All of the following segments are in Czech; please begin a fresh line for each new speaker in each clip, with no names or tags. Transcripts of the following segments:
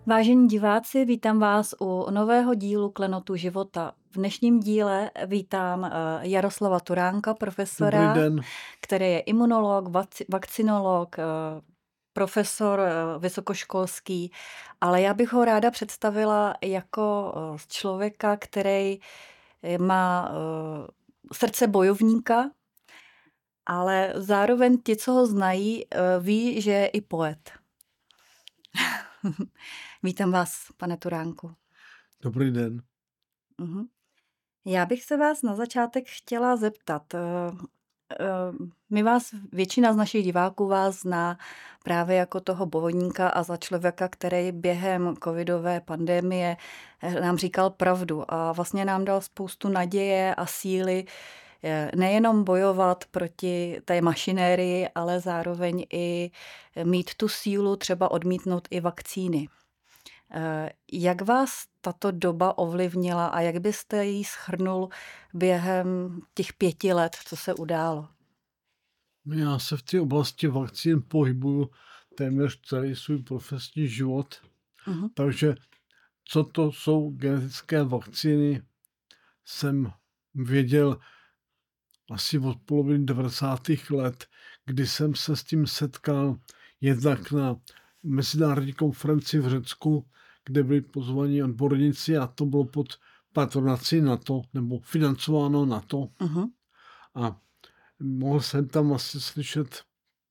Vážení diváci, vítám vás u nového dílu Klenotu života. V dnešním díle vítám Jaroslava Turánka,
Dobrý
profesora,
den.
který je imunolog, vakcinolog, profesor vysokoškolský, ale já bych ho ráda představila jako člověka, který má srdce bojovníka, ale zároveň ti, co ho znají, ví, že je i poet. Vítám vás, pane Turánku.
Dobrý den.
Mhm. Já bych se vás na začátek chtěla zeptat. Většina z našich diváků vás zná právě jako toho bojovníka a za člověka, který během covidové pandemie nám říkal pravdu a vlastně nám dal spoustu naděje a síly nejenom bojovat proti té mašinérii, ale zároveň i mít tu sílu třeba odmítnout i vakcíny. Jak vás tato doba ovlivnila a jak byste ji shrnul během těch 5 let, co se událo?
Já se v té oblasti vakcín pohybuju téměř celý svůj profesní život,
Mhm.
takže co to jsou genetické vakcíny, jsem věděl asi od poloviny 90. let, kdy jsem se s tím setkal jednak na mezinárodní konferenci v Řecku, kde byli pozvaní odborníci a to bylo pod patronací NATO, nebo financováno NATO.
Mhm.
A mohl jsem tam asi slyšet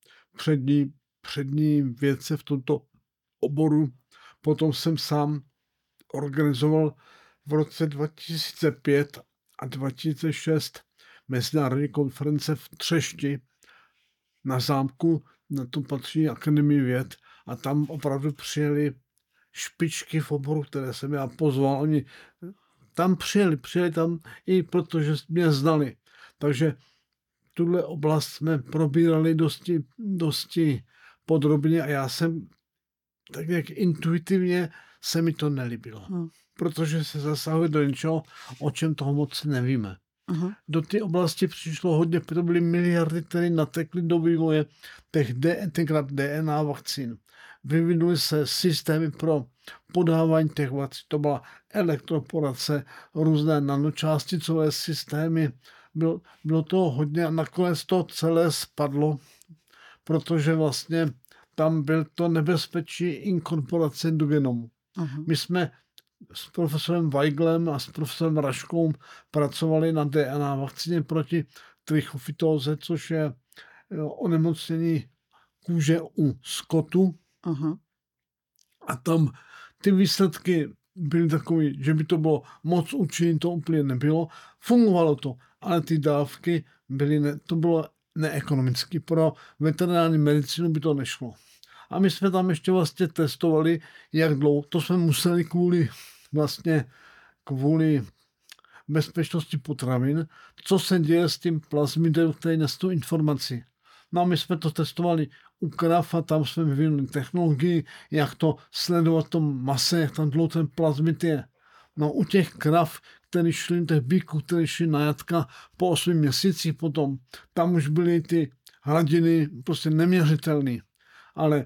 přední vědce v tomto oboru. Potom jsem sám organizoval v roce 2005 a 2006 mezinárodní konference v Třešti na zámku, na to patří Akademii věd a tam opravdu přijeli špičky v oboru, které jsem já pozval. Oni tam přijeli tam i protože mě znali. Takže tuhle oblast jsme probírali dosti podrobně a já jsem tak nějak intuitivně se mi to nelíbilo, protože se zasahuje do něčeho, o čem toho moc nevíme. Do té oblasti přišlo hodně, to byly miliardy, které natekly do vývoje těch tenkrát DNA vakcín. Vyvinuly se systémy pro podávání těch vakcín, to byla elektroporace, různé nanočásticové systémy, bylo toho hodně a nakonec to celé spadlo, protože vlastně tam byl to nebezpečí inkorporace do genomu. My jsme s profesorem Weiglem a s profesorem Raškou pracovali na DNA vakcíně proti trichofytóze, což je onemocnění kůže u skotu. A tam ty výsledky byly takové, že by to bylo moc účinné, to úplně nebylo. Fungovalo to, ale ty dávky to bylo neekonomické. Pro veterinární medicínu by to nešlo. A my jsme tam ještě vlastně testovali, jak dlouho. To jsme museli kvůli bezpečnosti potravin, co se děje s tím plazmidem, který nes tu informaci. No a my jsme to testovali u krav a tam jsme vyvinuli technologii, jak to sledovat v tom mase, jak tam dlouho ten plazmid je. No u těch krav, těch bíků, které šli na jatka po 8 měsících potom, tam už byly ty hladiny prostě neměřitelné. Ale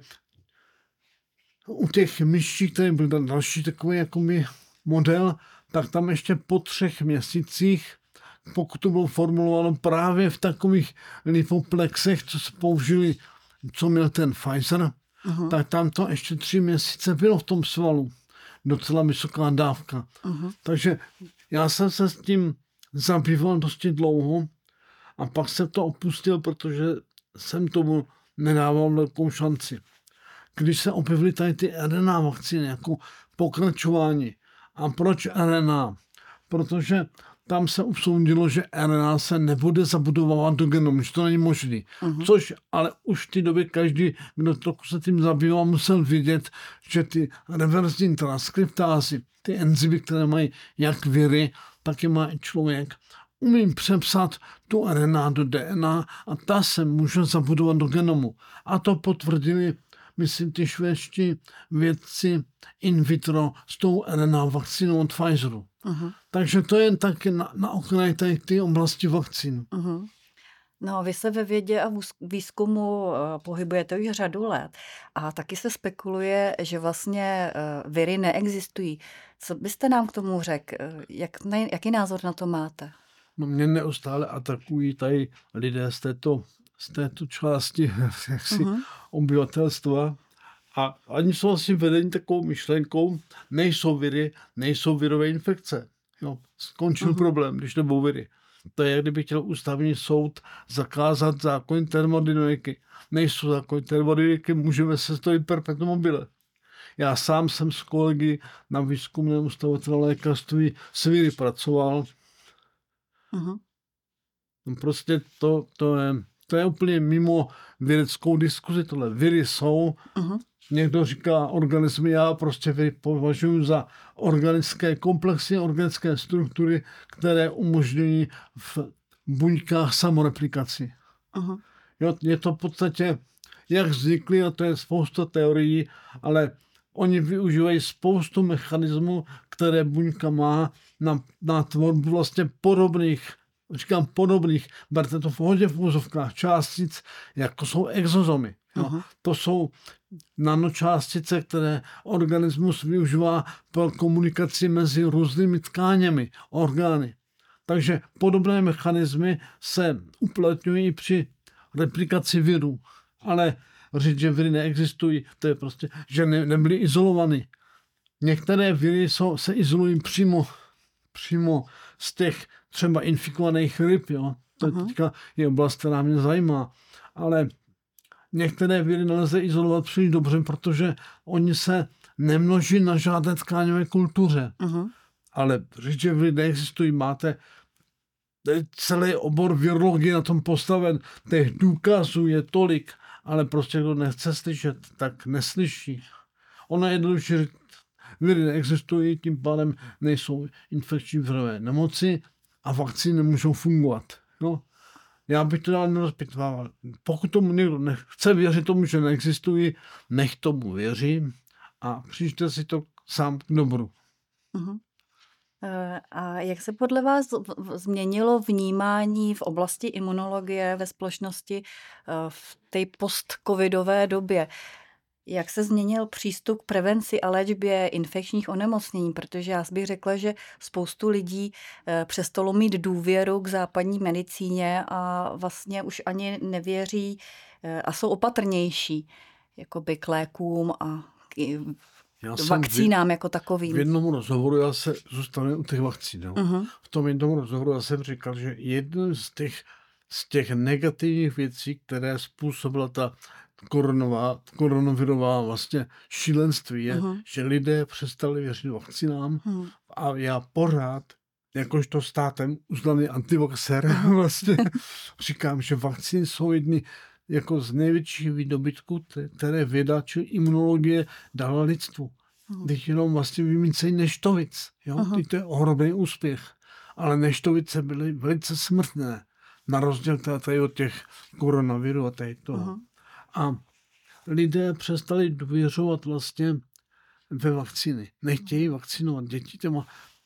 u těch myší, který byl další takový jako model, tak tam ještě po 3 měsících, pokud to bylo formulováno právě v takových lipoplexech, co se použili, co měl ten Pfizer, tak tam to ještě 3 měsíce bylo v tom svalu. Docela vysoká dávka. Takže já jsem se s tím zabýval dosti dlouho a pak jsem to opustil, protože jsem tomu nedával velkou šanci. Když se objevily tady ty RNA vakcíny jako pokračování. A proč RNA? Protože tam se usoudilo, že RNA se nebude zabudovávat do genomu, že to není možné. Což ale už v té době každý, kdo trochu se tím zabýval, musel vědět, že ty reverzní transkriptázy, ty enzymy, které mají jak viry, tak je má i člověk, umím přepsat tu RNA do DNA a ta se může zabudovat do genomu. A to potvrdili, myslím, ty švédští vědci in vitro s tou RNA vakcínou od Pfizeru. Takže to je taky na okraji ty oblasti vakcín.
No, vy se ve vědě a výzkumu pohybujete už řadu let a taky se spekuluje, že vlastně viry neexistují. Co byste nám k tomu řekl? Jaký názor na to máte?
No mě neustále atakují tady lidé z této části jaksi
Mhm,
obyvatelstva a oni jsou asi vedeni takovou myšlenkou, nejsou viry, nejsou virové infekce. Jo, skončil
mhm,
problém, když nebudou viry. To je, jak kdyby chtěl ústavní soud zakázat zákon termodynamiky. Nejsou zákony termodynamiky, můžeme se to i perpetuum mobile. Já sám jsem s kolegy na výzkumném ústavu lékařství s viry pracoval.
mhm,
No prostě to je úplně mimo vědeckou diskuzi tohle. Viry jsou,
mhm,
někdo říká organismy, já prostě viry považuji za komplexní organické struktury, které umožňují v buňkách samoreplikaci.
mhm,
Jo, je to v podstatě, jak vznikly, a to je spousta teorií, ale oni využívají spoustu mechanismů, které buňka má na tvorbu vlastně podobných, berte to v hodně v úzovkách částic, jako jsou exozomy. Jo.
mhm,
To jsou nanočástice, které organismus využívá pro komunikaci mezi různými tkáněmi, orgány. Takže podobné mechanismy se uplatňují při replikaci virů. Ale říct, že viry neexistují, to je prostě, že nebyly izolovaný. Některé viry se izolují přímo z těch třeba infikovaných ryb. Jo? To
mhm,
teďka je oblast, která mě zajímá. Ale některé viry nelze izolovat příliš dobře, protože oni se nemnoží na žádné tkáňové kultuře.
mhm.
Ale říct, že viry neexistují, máte celý obor virologie na tom postaven, těch důkazů je tolik, ale prostě kdo nechce slyšet, tak neslyší. Ono je jednoduše říct, viry neexistují, tím pádem nejsou infekční virové nemoci a vakcíny nemůžou fungovat. No, já bych to dál nerozpitvával. Pokud tomu někdo nechce věřit tomu, že neexistují, nech tomu věřím a přijďte si to sám k dobru.
Mhm. A jak se podle vás změnilo vnímání v oblasti imunologie ve společnosti v té post-covidové době? Jak se změnil přístup k prevenci a léčbě infekčních onemocnění? Protože já bych řekla, že spoustu lidí přestalo mít důvěru k západní medicíně a vlastně už ani nevěří a jsou opatrnější jakoby k lékům a
Já
k
jsem
vakcínám jako
v
takovým.
jednom rozhovoru, já se zůstanu u těch vakcín. Jo.
Mhm,
V tom jednom rozhovoru já jsem říkal, že jedno z těch negativních věcí, které způsobila ta koronavirová vlastně šílenství, je,
mhm,
že lidé přestali věřit vakcínám
mhm,
a já pořád, jakožto státem uznaný antivaxer, vlastně říkám, že vakcíny jsou jedny jako z největších výdobytků, které věda či imunologie dala lidstvu.
mhm,
Teď jenom vlastně vymýcejí neštovic. Jo?
mhm,
Teď to je ohromný úspěch. Ale neštovice byly velice smrtné. Na rozdíl tady od těch koronavirů a tady toho.
mhm,
A lidé přestali důvěřovat vlastně ve vakcíny. Nechtějí vakcinovat děti těma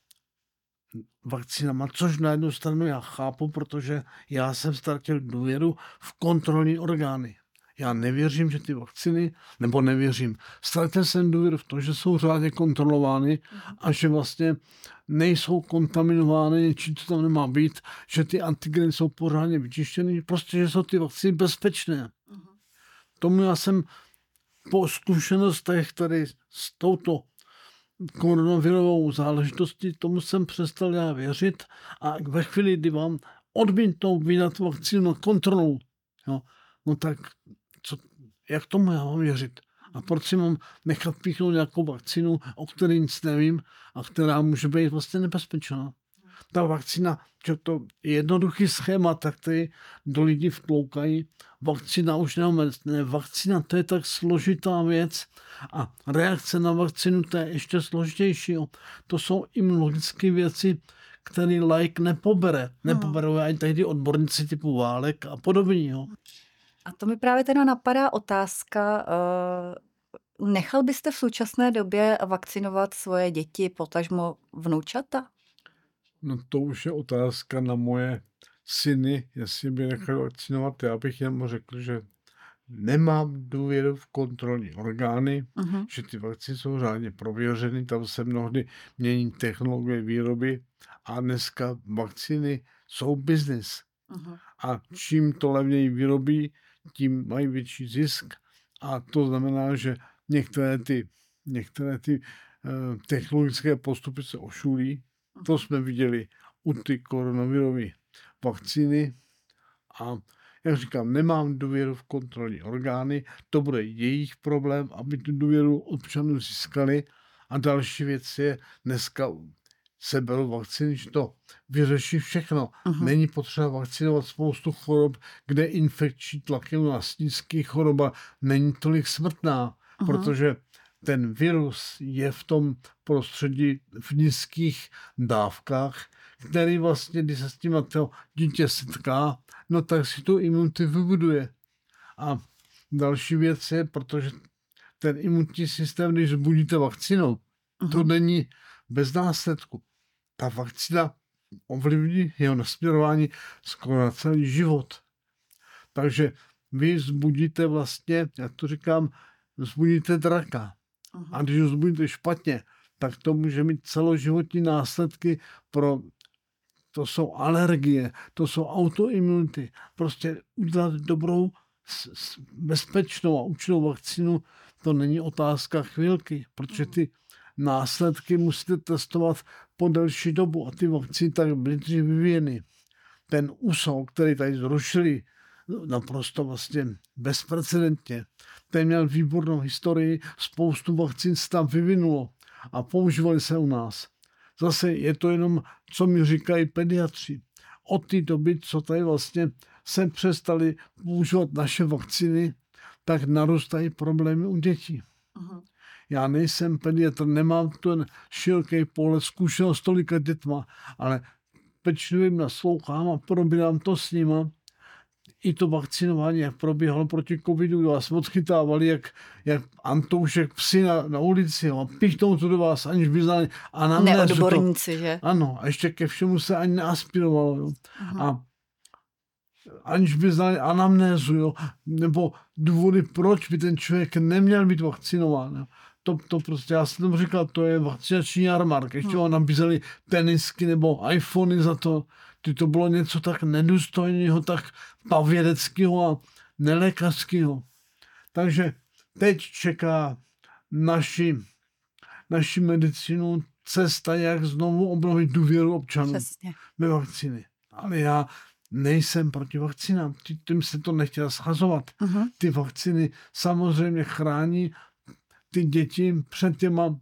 vakcínama, což na jednu stranu já chápu, protože já jsem ztratil důvěru v kontrolní orgány. Já nevěřím, že ty vakcíny, nebo nevěřím, ztratil jsem důvěru v to, že jsou řádně kontrolovány a že vlastně nejsou kontaminovány něčím, co tam nemá být, že ty antigeny jsou pořádně vyčištěny, prostě, že jsou ty vakcíny bezpečné.
mhm.
Tomu já jsem po zkušenostech tady s touto koronavirovou záležitostí, tomu jsem přestal já věřit a ve chvíli, kdy vám odmítnou vydat vakcínu na kontrolu, jo, no tak jak tomu já mám věřit? A proč si mám nechat píchnout nějakou vakcínu, o které nic nevím a která může být vlastně nebezpečná? Ta vakcína, že to je jednoduchý schéma, tak tady do lidí vtloukají. Vakcína už ne, vakcína to je tak složitá věc a reakce na vakcínu to je ještě složitější. Jo. To jsou imunologické věci, které laik nepobere. Nepoberou ani tehdy odborníci typu Válek a podobně. Jo.
A to mi právě teda napadá otázka, nechal byste v současné době vakcinovat svoje děti, potažmo vnoučata?
No to už je otázka na moje syny, jestli by nechali vakcinovat, já bych jim řekl, že nemám důvěru v kontrolní orgány, že ty vakcíny jsou řádně prověřeny, tam se mnohdy mění technologie výroby a dneska vakcíny jsou biznis. A čím to levněji vyrobí, tím mají větší zisk a to znamená, že některé ty technologické postupy se ošulí. To jsme viděli u ty koronavirové vakcíny a jak říkám, nemám důvěru v kontrolní orgány, to bude jejich problém, aby tu důvěru občanů získali. A další věc je, dneska se berou vakcíny, že to vyřeší všechno. Není potřeba vakcinovat spoustu chorob, kde infekční tlak je u nás nízký, choroba není tolik smrtná, protože ten virus je v tom prostředí v nízkých dávkách, který vlastně, když se s tím to dítě setká, no tak si tu imunitu vybuduje. A další věc je, protože ten imunitní systém, když zbudíte vakcinou, to není bez následku. Ta vakcína ovlivní jeho nasměrování skoro na celý život. Takže vy zbudíte vlastně, já to říkám, zbudíte draka. A když ho zbudíte špatně, tak to může mít celoživotní následky to jsou alergie, to jsou autoimunity. Prostě udělat dobrou, bezpečnou a účinnou vakcínu, to není otázka chvilky, protože ty následky musíte testovat po delší dobu a ty vakcíny tak byly dřív vyvíjeny. Ten úsol, který tady zrušili naprosto vlastně bezprecedentně, ten měl výbornou historii, spoustu vakcín se tam vyvinulo a používali se u nás. Zase je to jenom, co mi říkají pediatři. Od té doby, co tady vlastně se přestali používat naše vakcíny, tak narůstají problémy u dětí. Já nejsem pediatr, nemám ten široký pohled, zkušenost s tolika dětma, ale pečlivě jim naslouchám a probírám to s nima. I to vakcinování, jak probíhalo proti covidu, kdo vás odchytávali, jak Antoušek psy na ulici, a pichnou to do vás, aniž by znali anamnézu.
Neodborníci, že?
Ano, a ještě ke všemu se ani neaspirovalo. Jo. A aniž by znali anamnézu, jo, nebo důvody, proč by ten člověk neměl být vakcinován. Jo. To prostě, já jsem tomu říkal, to je vakcinační jarmark. Ještě vám nabízeli tenisky nebo iPhony za to. To bylo něco tak nedůstojného, tak pavědeckého a nelékařského. Takže teď čeká naši medicínu cesta, jak znovu obnovit důvěru občanů ve vakcíny. Ale já nejsem proti vakcínám. Tím se to nechtěla schazovat. Ty vakcíny samozřejmě chrání ty děti před těma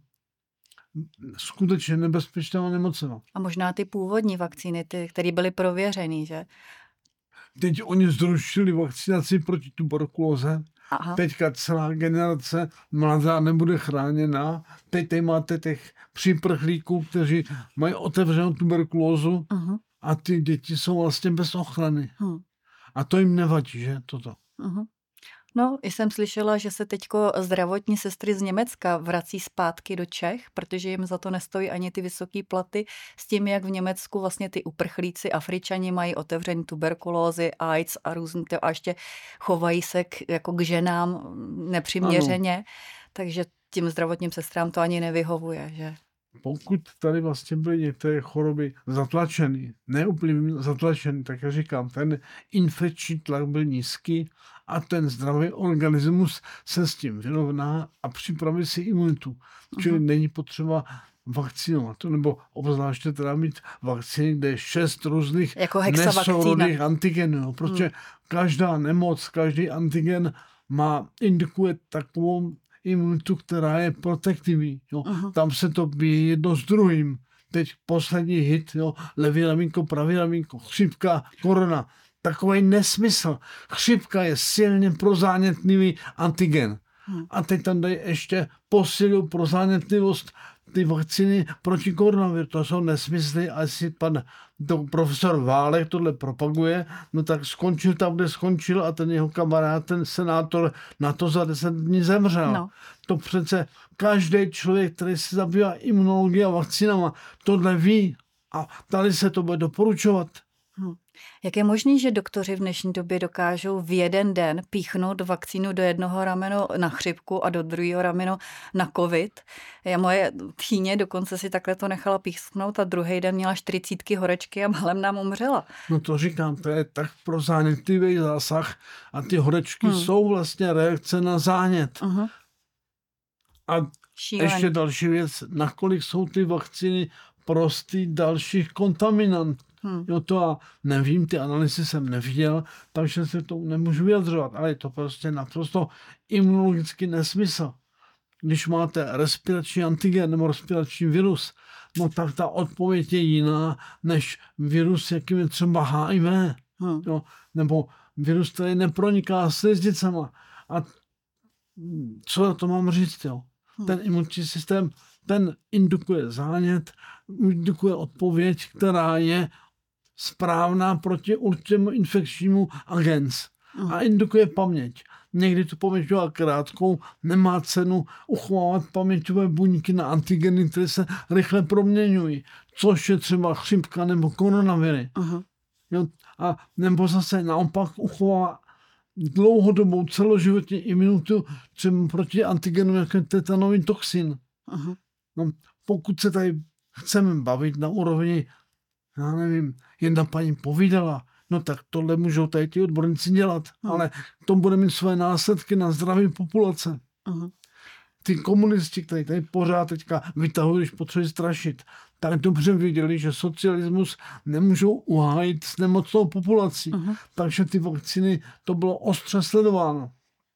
skutečně nebezpečná nemocná.
A možná ty původní vakcíny, ty, které byly prověřený, že?
Teď oni zrušili vakcinaci proti tuberkulóze. Teďka celá generace mladá nebude chráněná. Teď máte těch příprchlíků, kteří mají otevřenou tuberkulózu a ty děti jsou vlastně bez ochrany. A to jim nevadí, že? Toto.
No, jsem slyšela, že se teďko zdravotní sestry z Německa vrací zpátky do Čech, protože jim za to nestojí ani ty vysoké platy, s tím, jak v Německu vlastně ty uprchlíci Afričani mají otevřený tuberkulózy, AIDS a různý, a ještě chovají se jako k ženám nepřiměřeně, takže tím zdravotním sestrám to ani nevyhovuje, že?
Pokud tady vlastně byly některé choroby zatlačeny, ne úplně zatlačeny, tak já říkám, ten infekční tlak byl nízký a ten zdravý organismus se s tím vyrovná a připraví si imunitu. Čili není potřeba vakcinovat, nebo obzvláště teda mít vakcíny, kde je 6 různých
jako
nesourodých antigenů, protože každá nemoc, každý antigen indikuje takovou imunitu, která je protektivní. Jo. Tam se to bije jedno s druhým. Teď poslední hit, jo, levý ramínko, pravý ramínko, chřipka, korona. Takový nesmysl. Chřipka je silně prozánětlivý antigen. A teď tam dají ještě posilu prozánětlivost ty vakcíny proti koronaviru. To jsou nesmysly, a jestli pan profesor Válek tohle propaguje, no tak skončil tam, kde skončil a ten jeho kamarád, ten senátor, na to za 10 dní zemřel. No. To přece každý člověk, který se zabývá imunologií a vakcínama, tohle ví a tady se to bude doporučovat.
Jak je možné, že doktoři v dnešní době dokážou v jeden den píchnout vakcínu do jednoho rameno na chřipku a do druhého rameno na covid? Moje tchýně dokonce si takhle to nechala píchnout a druhý den měla 40 horečky a málem nám umřela.
No to říkám, to je tak pro zánětlivý zásah a ty horečky jsou vlastně reakce na zánět. A
Šílený.
ještě další věc, nakolik jsou ty vakcíny prostý dalších kontaminantů. Jo, to a nevím, ty analýzy jsem neviděl, takže se to nemůžu vyjadřovat, ale je to prostě naprosto imunologický nesmysl. Když máte respirační antigen nebo respirační virus, no tak ta odpověď je jiná než virus, jakým je třeba HIV, jo, nebo virus, který neproniká slizdicama. A co to mám říct, jo? Ten imunitní systém, ten indukuje zánět, indukuje odpověď, která je správná proti určitému infekčnímu agens. A indukuje paměť. Někdy tu paměť má krátkou, nemá cenu uchovávat paměťové buňky na antigeny, které se rychle proměňují, což je třeba chřipka nebo koronaviry. Jo? A nebo zase naopak uchová dlouhodobou celoživotní imunitu třeba proti antigenům, jako je tetanový toxin. No, pokud se tady chceme bavit na úrovni, já nevím, jedna paní povídala, no tak tohle můžou tady ti odborníci dělat, ale to bude mít své následky na zdraví populace. Ty komunisti, kteří tady pořád teďka vytahují, když potřebují strašit, tak dobře viděli, že socialismus nemůžou uhájit s nemocnou populací. Takže ty vakcíny, to bylo ostře sledováno.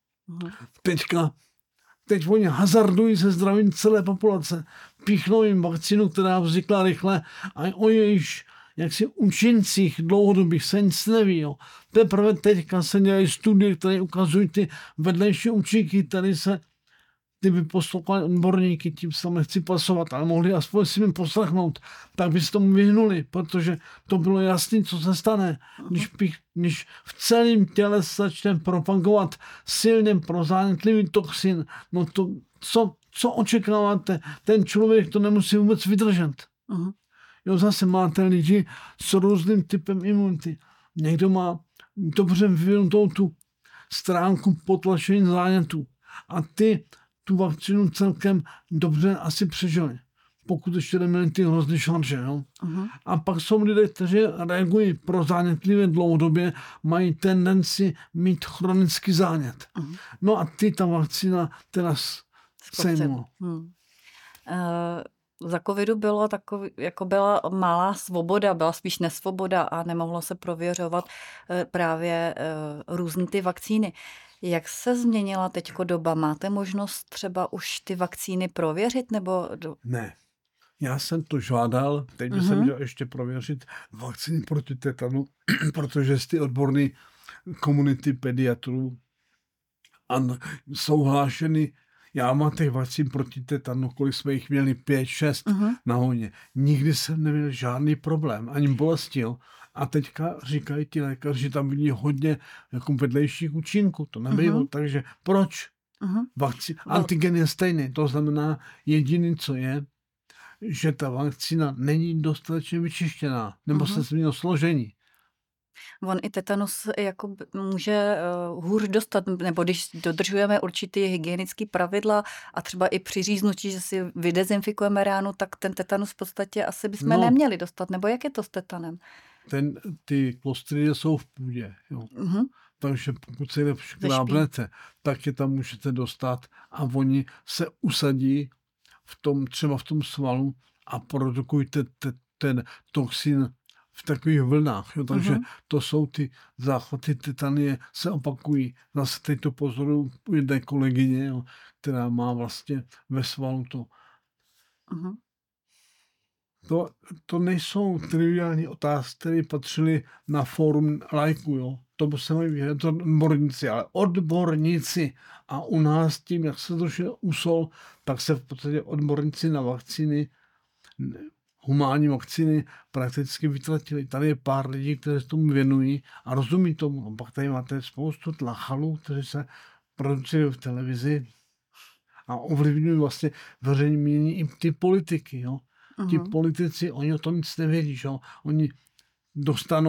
Teď oni hazardují se zdravím celé populace. Píchnou jim vakcínu, která vznikla rychle a o jejíž jaksi účincích dlouhodobých se nic neví. Jo. Teprve teďka se dělají studie, které ukazují ty vedlejší účinky, které se kdyby poslouchali odborníky, tím se nechci pasovat, ale mohli aspoň si mi poslechnout, tak by se tomu vyhnuli, protože to bylo jasné, co se stane, když v celém těle se začne propagovat silně prozánětlivý toxin, no to, co očekáváte, ten člověk to nemusí vůbec vydržet. Jo, zase máte lidi s různým typem imunity. Někdo má dobře vyvinutou tu stránku potlačení zánětů a ty tu vakcínu celkem dobře asi přežili, pokud ještě neměli ty hrozný šarže. Jo? A pak jsou lidé, kteří reagují prozánětlivě dlouhodobě, mají tendenci mít chronický zánět. No a ta vakcína teda sejmula.
Za covidu bylo takový, jako byla malá svoboda, byla spíš nesvoboda a nemohlo se prověřovat právě různé ty vakcíny. Jak se změnila teďko doba? Máte možnost třeba už ty vakcíny prověřit? Nebo
Ne. Já jsem to žádal, teď bych jsem měl ještě prověřit vakcíny proti tetanu, protože z ty odborné komunity pediatrů jsou hlášeny. Já mám těch vakcín proti tetanu, kolik jsme jich měli 5-6 na hojně. Nikdy jsem neměl žádný problém, ani bolesti. Jo. A teďka říkají ti lékaři, že tam vidí hodně jako vedlejších účinků. To nebývalo, takže proč? Antigen je stejný, to znamená jediný, co je, že ta vakcína není dostatečně vyčištěná, nebo se změnilo složení.
On i tetanus jako může hůř dostat, nebo když dodržujeme určitý hygienický pravidla a třeba i při říznutí, že si vydezinfikujeme ránu, tak ten tetanus v podstatě asi bychom neměli dostat. Nebo jak je to s tetanem?
Ty klostridie jsou v půdě. Jo. Takže pokud se škrábnete, tak je tam můžete dostat a oni se usadí třeba v tom svalu a produkují ten toxin v takových vlnách. Jo. Takže to jsou ty záchvaty tetanie, se opakují. Zase teď to pozoruju jedné kolegyně, jo, která má vlastně ve svalu to. To nejsou triviální otázky, které patřily na fórum lajků. Jo. To se mají vyhledat odborníci, ale odborníci. A u nás tím, jak se trošku usol, tak se v podstatě odborníci na vakcíny, humánní vakcíny prakticky vytratili. Tady je pár lidí, kteří se tomu věnují a rozumí tomu. A pak tady máte spoustu tlachalů, kteří se produkují v televizi a ovlivňují vlastně veřejné mínění i ty politiky. Jo. Ti politici, oni o tom nic nevědí. Že? Oni dostanou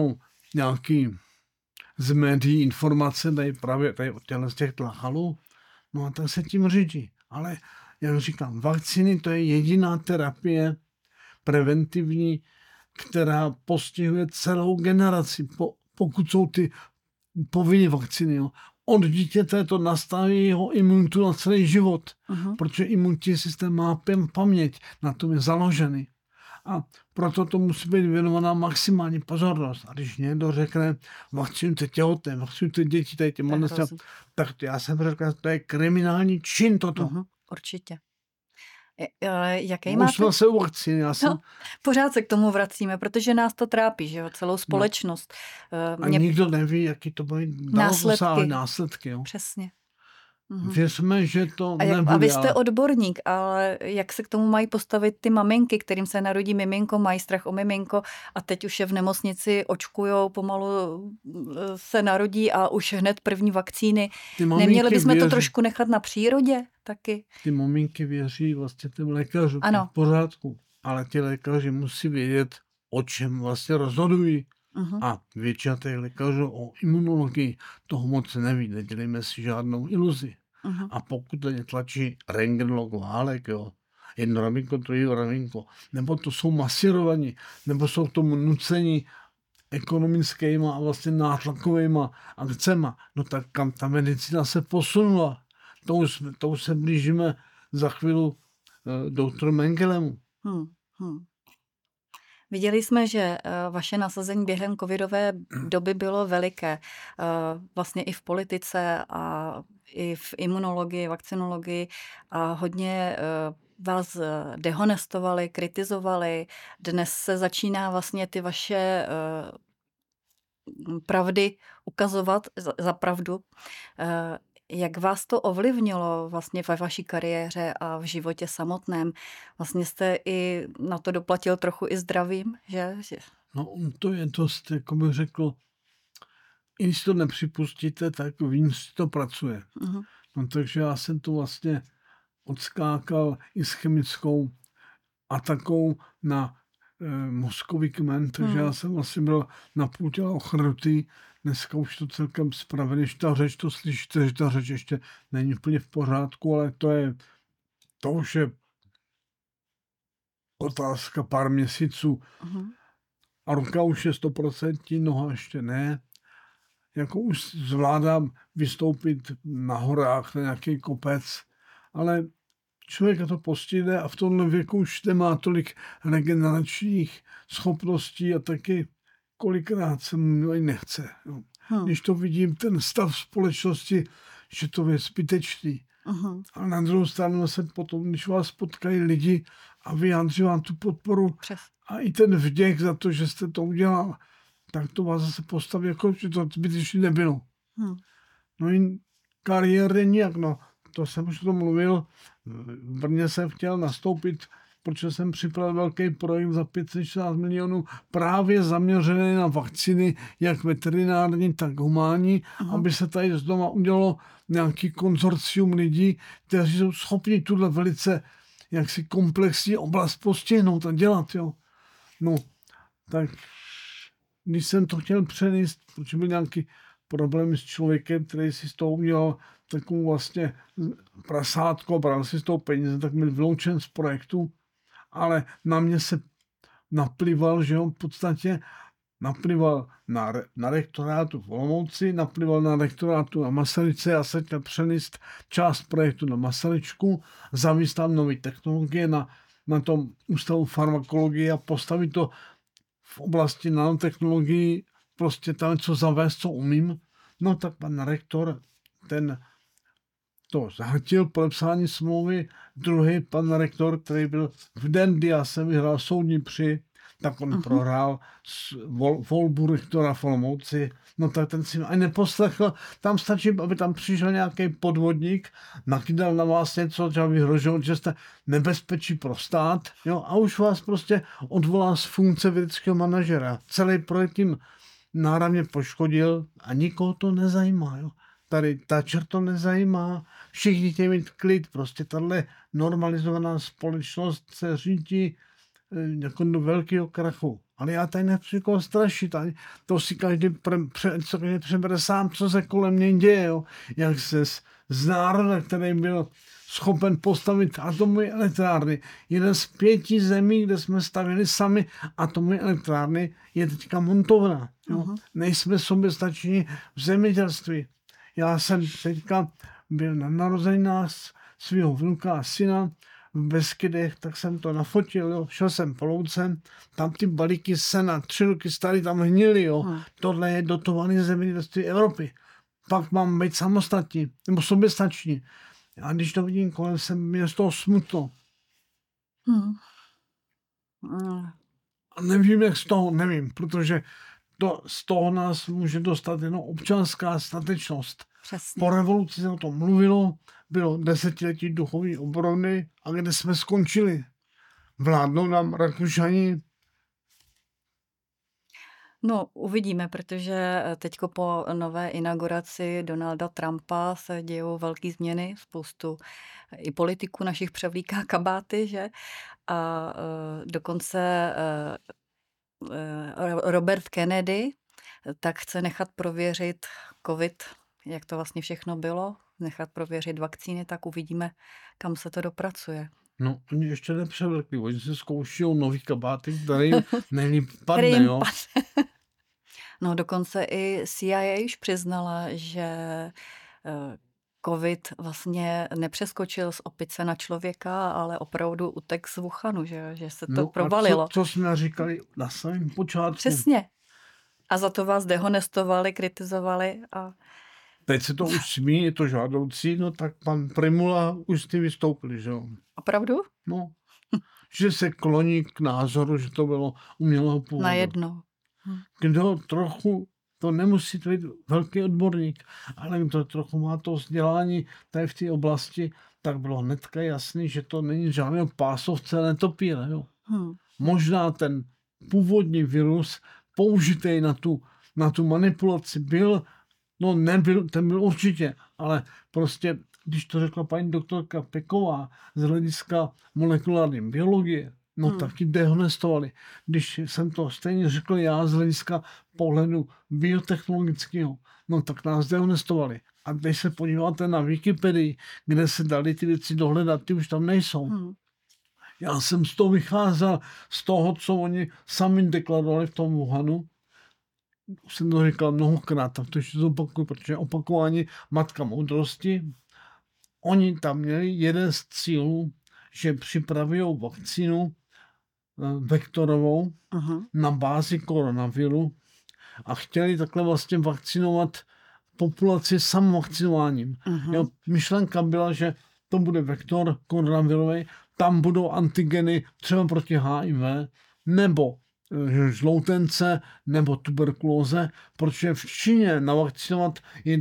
nějaký z médií informace tady od těchto z těch tlachalů, no a tak se tím řídí. Ale jak říkám, vakcíny to je jediná terapie preventivní, která postihuje celou generaci, pokud jsou ty povinné vakcíny. Jo. Od dítěte to nastaví jeho imunitu na celý život, protože imunitní systém má paměť, na tom je založený. A proto to musí být věnovaná maximální pozornost. A když někdo řekne, vakcinujte těhotné, vakcinujte děti, tady těm tak to já jsem řekl, to je kriminální čin toto.
Určitě. Jaký
máte... Už se u vakcíny, já jsem...
Pořád se k tomu vracíme, protože nás to trápí, že jo, celou společnost.
A nikdo neví, jaký to bude následky. Jo.
Přesně.
Věřme, že to nebude.
A vy jste odborník, ale jak se k tomu mají postavit ty maminky, kterým se narodí miminko, mají strach o miminko a teď už je v nemocnici, očkujou, pomalu se narodí a už hned první vakcíny. Neměli bychom to trošku nechat na přírodě taky?
Ty maminky věří vlastně těm lékařům, v pořádku, ale ti lékaři musí vědět, o čem vlastně rozhodují. A většina těch lékařů o imunologii toho moc neví, nedělíme si žádnou iluzi. A pokud to netlačí rentgenolog Válek, jo, jedno ramínko, druhý ramínko, nebo to jsou masírovaní, nebo jsou k tomu nuceni ekonomickýma a vlastně nátlakovýma akcema, no tak kam ta medicína se posunula. To už se blížíme za chvíli doktoru Mengelemu.
Viděli jsme, že vaše nasazení během covidové doby bylo veliké. Vlastně i v politice a i v imunologii, vakcinologii a hodně vás dehonestovali, kritizovali. Dnes se začíná vlastně ty vaše pravdy ukazovat za pravdu. Jak vás to ovlivnilo vlastně ve vaší kariéře a v životě samotném? Vlastně jste i na to doplatil trochu i zdravím, že?
No to je dost, jako bych řekl, i když to nepřipustíte, tak vím, že to pracuje. No takže já jsem to vlastně odskákal i s chemickou atakou na mozkový kmen, takže já jsem vlastně byl na půl těla ochrnutý. Dneska už to celkem spravený, že ta řeč, to slyšíte, že ta řeč ještě není úplně v pořádku, ale to už je otázka pár měsíců. A ruka už je 100%, noha ještě ne. Jako už zvládám vystoupit na horách, na nějaký kopec, ale člověka to postihne a v tomhle věku už nemá tolik regeneračních schopností a taky kolikrát se mu nechce. No. Když to vidím, ten stav společnosti, že to je zbytečný. A na druhou stranu se potom, když vás potkají lidi a vyjádří vám tu podporu a i ten vděk za to, že jste to udělal, tak to vás zase postaví, jako že to zbytečný nebylo. No i kariéry nijak, no. To jsem už o tom mluvil. V Brně jsem chtěl nastoupit, protože jsem připravil velký projekt za 516 milionů právě zaměřený na vakcíny, jak veterinární, tak humánní, aby se tady z doma udělalo nějaký konzorcium lidí, kteří jsou schopni tuhle velice jaksi komplexní oblast postihnout a dělat. Jo. No, tak když jsem to chtěl přenést, protože byl nějaký problém s člověkem, který si z toho udělal takovou vlastně prasátko, bral si z toho peníze, tak byl vyloučen z projektu, ale na mě se naplival, že on v podstatě naplival na rektorátu v Olomouci, naplival na rektorátu na Masaryce, já jsem chtěl přenést část projektu na Masaryčku, zavést tam nové technologie na tom ústavu farmakologie a postavit to v oblasti nanotechnologií, prostě tam co zavést, co umím. No tak pan rektor, ten to zahltil podepsání smlouvy, druhý pan rektor, který byl v den, kdy já jsem vyhrál soudní při, tak on prohrál volbu rektora v Olomouci, no tak ten si ani neposlechl, tam stačí, aby tam přišel nějaký podvodník, nakydal na vás něco, třeba vyhrožil, že jste nebezpečí pro stát, jo, a už vás prostě odvolá z funkce vědeckého manažera. Celý projekt tím náramně poškodil a nikoho to nezajímá, jo. Tady Thatcher to nezajímá, všichni chtějí mít klid, prostě tahle normalizovaná společnost se řídí jako do velkého krachu. Ale já tady nechci někoho strašit. To si každý přebere sám, co se kolem něj děje. Jo. Jak se z národa, který byl schopen postavit atomové elektrárny. Jeden z 5 zemí, kde jsme stavili sami atomové elektrárny, je teďka montovna. Jo. Nejsme soběstační v zemědělství. Já jsem teďka byl na narozeninách svého vnuka a syna v Beskydech, tak jsem to nafotil, jo. Šel jsem po louce, tam ty balíky sena, 3 roky starý, tam hnily, jo. Tohle je dotovaný zemědělství Evropy. Pak mám být samostatní, nebo soběstační. A když to vidím kolem se, mě z toho smutno. A nevím, jak z toho, nevím, protože z toho nás může dostat jenom občanská statečnost.
Přesně.
Po revoluci se o tom mluvilo, bylo 10letí duchovní obrony a kde jsme skončili? Vládnou nám Rakušani.
No, uvidíme, protože teďko po nové inauguraci Donalda Trumpa se dějou velké změny, spoustu i politiků našich převlíká kabáty, že? A dokonce Robert Kennedy tak chce nechat prověřit COVID, jak to vlastně všechno bylo, nechat prověřit vakcíny, tak uvidíme, kam se to dopracuje.
No, oni ještě nepřevlekli, oni se zkouší nový kabáty, který nejlíp padne, jo.
No, dokonce i CIA už přiznala, že COVID vlastně nepřeskočil z opice na člověka, ale opravdu utek z Wuhanu, že se to provalilo.
A co jsme říkali na samém počátku.
Přesně. A za to vás dehonestovali, kritizovali a...
Teď se to už smí, je to žádoucí, no tak pan Primula už s tím vystoupili, že jo.
Opravdu?
No, že se kloní k názoru, že to bylo umělého původu.
Najednou.
Kdo trochu, to nemusí být velký odborník, ale kdo trochu má to vzdělání tady v té oblasti, tak bylo hnedka jasný, že to není žádného pásovce netopíra, jo. Možná ten původní virus použitý na tu manipulaci byl, no nebyl, ten byl určitě, ale prostě, když to řekla paní doktorka Peková z hlediska molekulární biologie, no taky dehonestovali. Když jsem to stejně řekl já z hlediska pohledu biotechnologického, no tak nás dehonestovali. A když se podíváte na Wikipedii, kde se dali ty věci dohledat, ty už tam nejsou. Já jsem z toho vycházel, z toho, co oni sami deklarovali v tom Wuhanu. Už jsem to říkal mnohokrát, tak to ještě zopakuju, protože opakování matka moudrosti. Oni tam měli jeden z cílů, že připravují vakcínu vektorovou na bázi koronaviru a chtěli takhle vlastně vakcinovat populaci samovakcinováním. Jo, myšlenka byla, že to bude vektor koronavirový, tam budou antigeny třeba proti HIV, nebo žloutence, nebo tuberkulóze, protože v Číně navakcinovat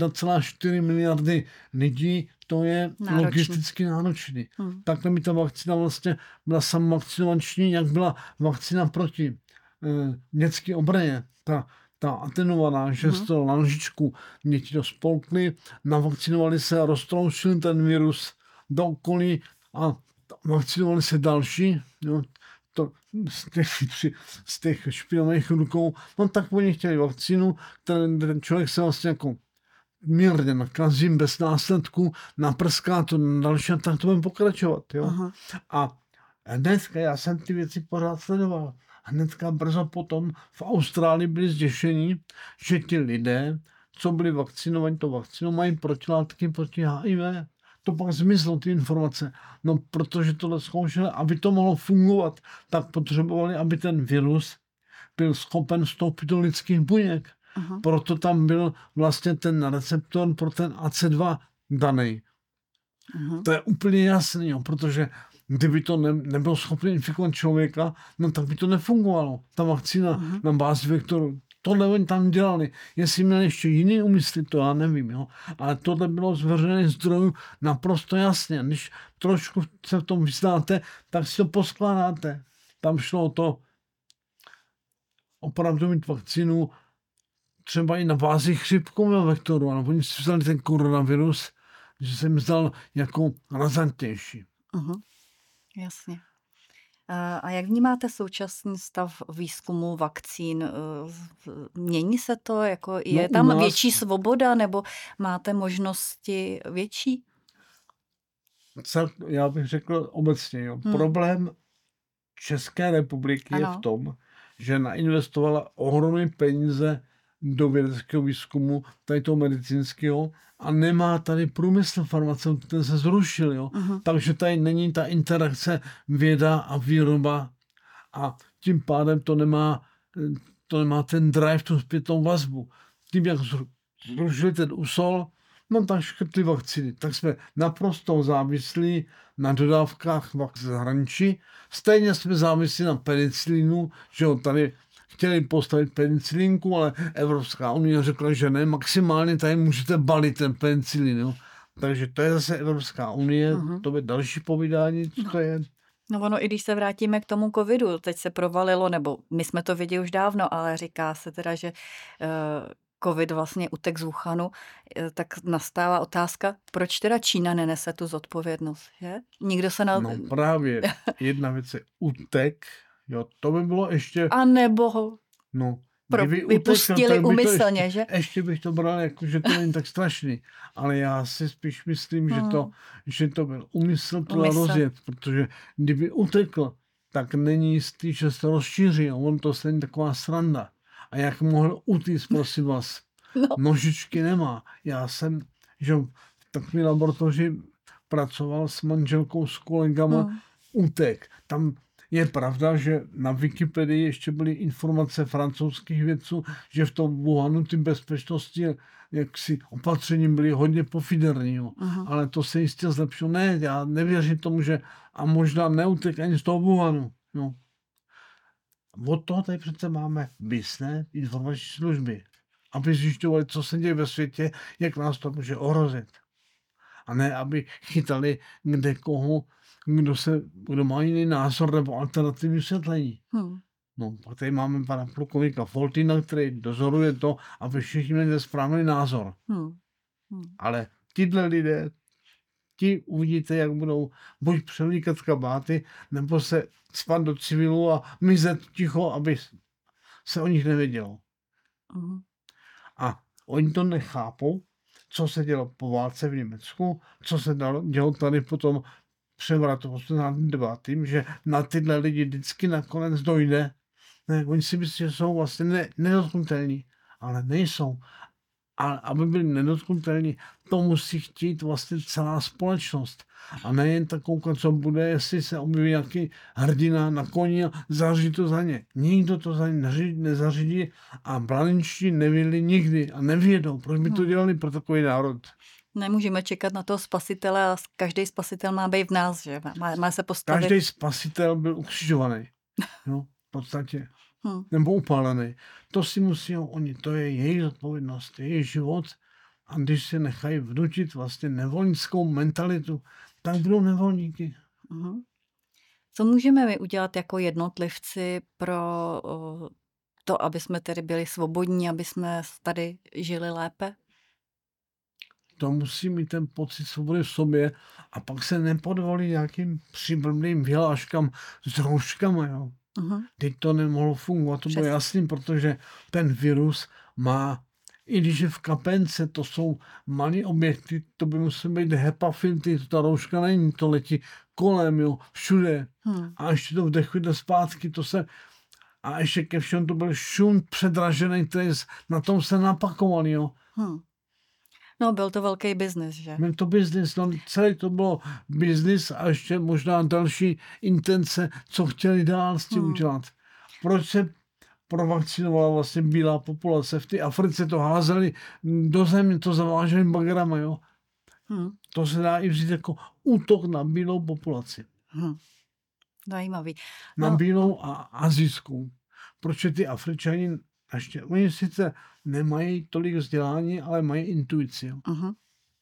1,4 miliardy lidí, to je logisticky náročný. Takhle by ta vakcína vlastně byla samovakcinovační, jak byla vakcína proti dětské obraně. Ta atenovaná, že z toho lanžičku děti to spolkli, navakcinovali se a roztroušili ten virus do okolí a vakcinovali se další, jo, to z těch špinavých rukou, no tak oni chtěli vakcínu, ten člověk se vlastně jako mírně nakazím bez následku, naprská to na další a tak to budeme pokračovat. Jo? A hnedka já jsem ty věci pořád sledoval. Hnedka brzo potom v Austrálii byli zděšení, že ti lidé, co byli vakcinovaní, to vakcínou mají protilátky proti HIV. To pak zmizlo, ty informace. No, protože tohle zkoušeli, aby to mohlo fungovat, tak potřebovali, aby ten virus byl schopen vstoupit do lidských buněk. Proto tam byl vlastně ten receptor pro ten AC2 daný. To je úplně jasný, jo, protože kdyby to nebylo schopné infikovat člověka, no tak by to nefungovalo. Ta vakcína na bázi vektoru. Tohle oni tam dělali. Jestli měli ještě jiný úmysly, to já nevím. Jo. Ale tohle bylo z veřejných zdrojů naprosto jasně. Když trošku se v tom vyznáte, tak si to poskládáte. Tam šlo o to opravdu mít vakcínu třeba i na bázi chřipkového vektoru, ale oni si vzali ten koronavirus, že se jim zdal jako razantnější.
Jasně. A jak vnímáte současný stav výzkumu vakcín? Mění se to? Jako
No
je
u
tam větší
nás
svoboda nebo máte možnosti větší?
já bych řekl obecně, jo,
Hmm,
problém České republiky je v
ano.
tom, že nainvestovala ohromné peníze do vědeckého výzkumu, tady toho medicínského, a nemá tady průmysl farmaceutický, ten se zrušil, jo.
Mhm,
Takže tady není ta interakce věda a výroba a tím pádem to nemá ten drive, tu zpětnou vazbu. Tím, jak zrušili ten úsol, no tak škrtli vakcíny. Tak jsme naprosto závislí na dodávkách vakcín z zahraničí. Stejně jsme závislí na penicilinu, že jo, tady chtěli postavit penicilinku, ale Evropská unie řekla, že ne, maximálně tady můžete balit ten penicilin, jo. Takže to je zase Evropská unie,
mhm.
to je další povídání, co
No.
to je.
No ono, i když se vrátíme k tomu covidu, teď se provalilo, nebo my jsme to věděli už dávno, ale říká se teda, že covid vlastně utek z Wuhanu, tak nastává otázka, proč teda Čína nenese tu zodpovědnost, že? Nikdo se na...
No právě, jedna věc je utek, jo, to by bylo ještě,
A nebo ho
no, kdyby utekl,
vypustili
tak by to
úmyslně, že?
ještě bych to bral jako, že to není tak strašný, ale já si spíš myslím,
Hmm,
že to byl úmysl to
úmysl.
rozjet, protože kdyby utekl, tak není jistý, že se rozšíří, a on to není taková sranda. A jak mohl utíct, prosím vás,
No.
nožičky nemá. Já jsem, že v takové laboratoři pracoval s manželkou, s kolegama,
Hmm.
utek. Tam je pravda, že na Wikipedii ještě byly informace francouzských vědců, že v tom Wuhanu ty bezpečnosti jaksi opatření byly hodně pofiderní. Jo.
Mhm.
Ale to se jistě zlepšilo. Ne, já nevěřím tomu, že a možná neutek ani z toho Wuhanu. No. Od toho tady přece máme BISNet, informační služby, aby zjišťovali, co se děje ve světě, jak nás to může ohrozit. A ne, aby chytali kde koho, kdo má jiný názor nebo alternativní vysvětlení.
Hmm.
No, pak tady máme pana plukovníka Foltyna, který dozoruje to, aby všichni měli správný názor.
Hmm. Hmm.
Ale tihle lidé, ti uvidíte, jak budou buď převlíkat kabáty, nebo se spat do civilu a mizet ticho, aby se o nich nevědělo.
Mhm.
A oni to nechápou, co se dělo po válce v Německu, co se dělo tady potom převratu 89., že na tyhle lidi vždycky nakonec dojde. Ne, oni si myslí, že jsou vlastně nedotknutelní, ale nejsou. A aby byli nedotknutelní, to musí chtít vlastně celá společnost. A nejen tak koukat, co bude, jestli se objeví nějaký hrdina na koni a zařídí to za ně. Nikdo to za ně nezařídí a blanenští nevěděli nikdy a nevědou, proč by to dělali pro takový národ.
Nemůžeme čekat na toho spasitele a každý spasitel má být v nás, že? Má se postavit.
Každý spasitel byl ukřižovaný. No, v podstatě.
Hmm.
Nebo upálený. To si musí oni, to je jejich zodpovědnost, jejich život. A když se nechají vnutit vlastně nevolnickou mentalitu, tak budou nevolníky.
Mhm. Co můžeme my udělat jako jednotlivci pro to, aby jsme tedy byli svobodní, aby jsme tady žili lépe?
To musí mít ten pocit svobody v sobě a pak se nepodvolí nějakým přiblblým vyhláškám s rouškama. Jo.
Mhm.
Teď to nemohlo fungovat, to bylo
Přesně.
jasný, protože ten virus má, i když je v kapence, to jsou malé objekty, to by musely být HEPA filtry, to ta rouška není, to letí kolem, jo, všude.
Hmm.
A ještě to vdechujete zpátky, a ještě ke všemu to byl šum předražený, který na tom se napakoval, jo.
Hmm. No, byl to velký biznis, že?
Byl to biznis, no celé to bylo biznis a ještě možná další intence, co chtěli dál s tím udělat. Proč se provakcinovala vlastně bílá populace? V té Africe to házeli do země, to zaváželi bagrama, jo.
Hmm.
To se dá i vzít jako útok na bílou populaci.
Hmm. Zajímavý.
Na
No,
bílou a azijskou. Proč ty Afričani, ještě, oni sice nemají tolik vzdělání, ale mají intuici. Jo.
mhm.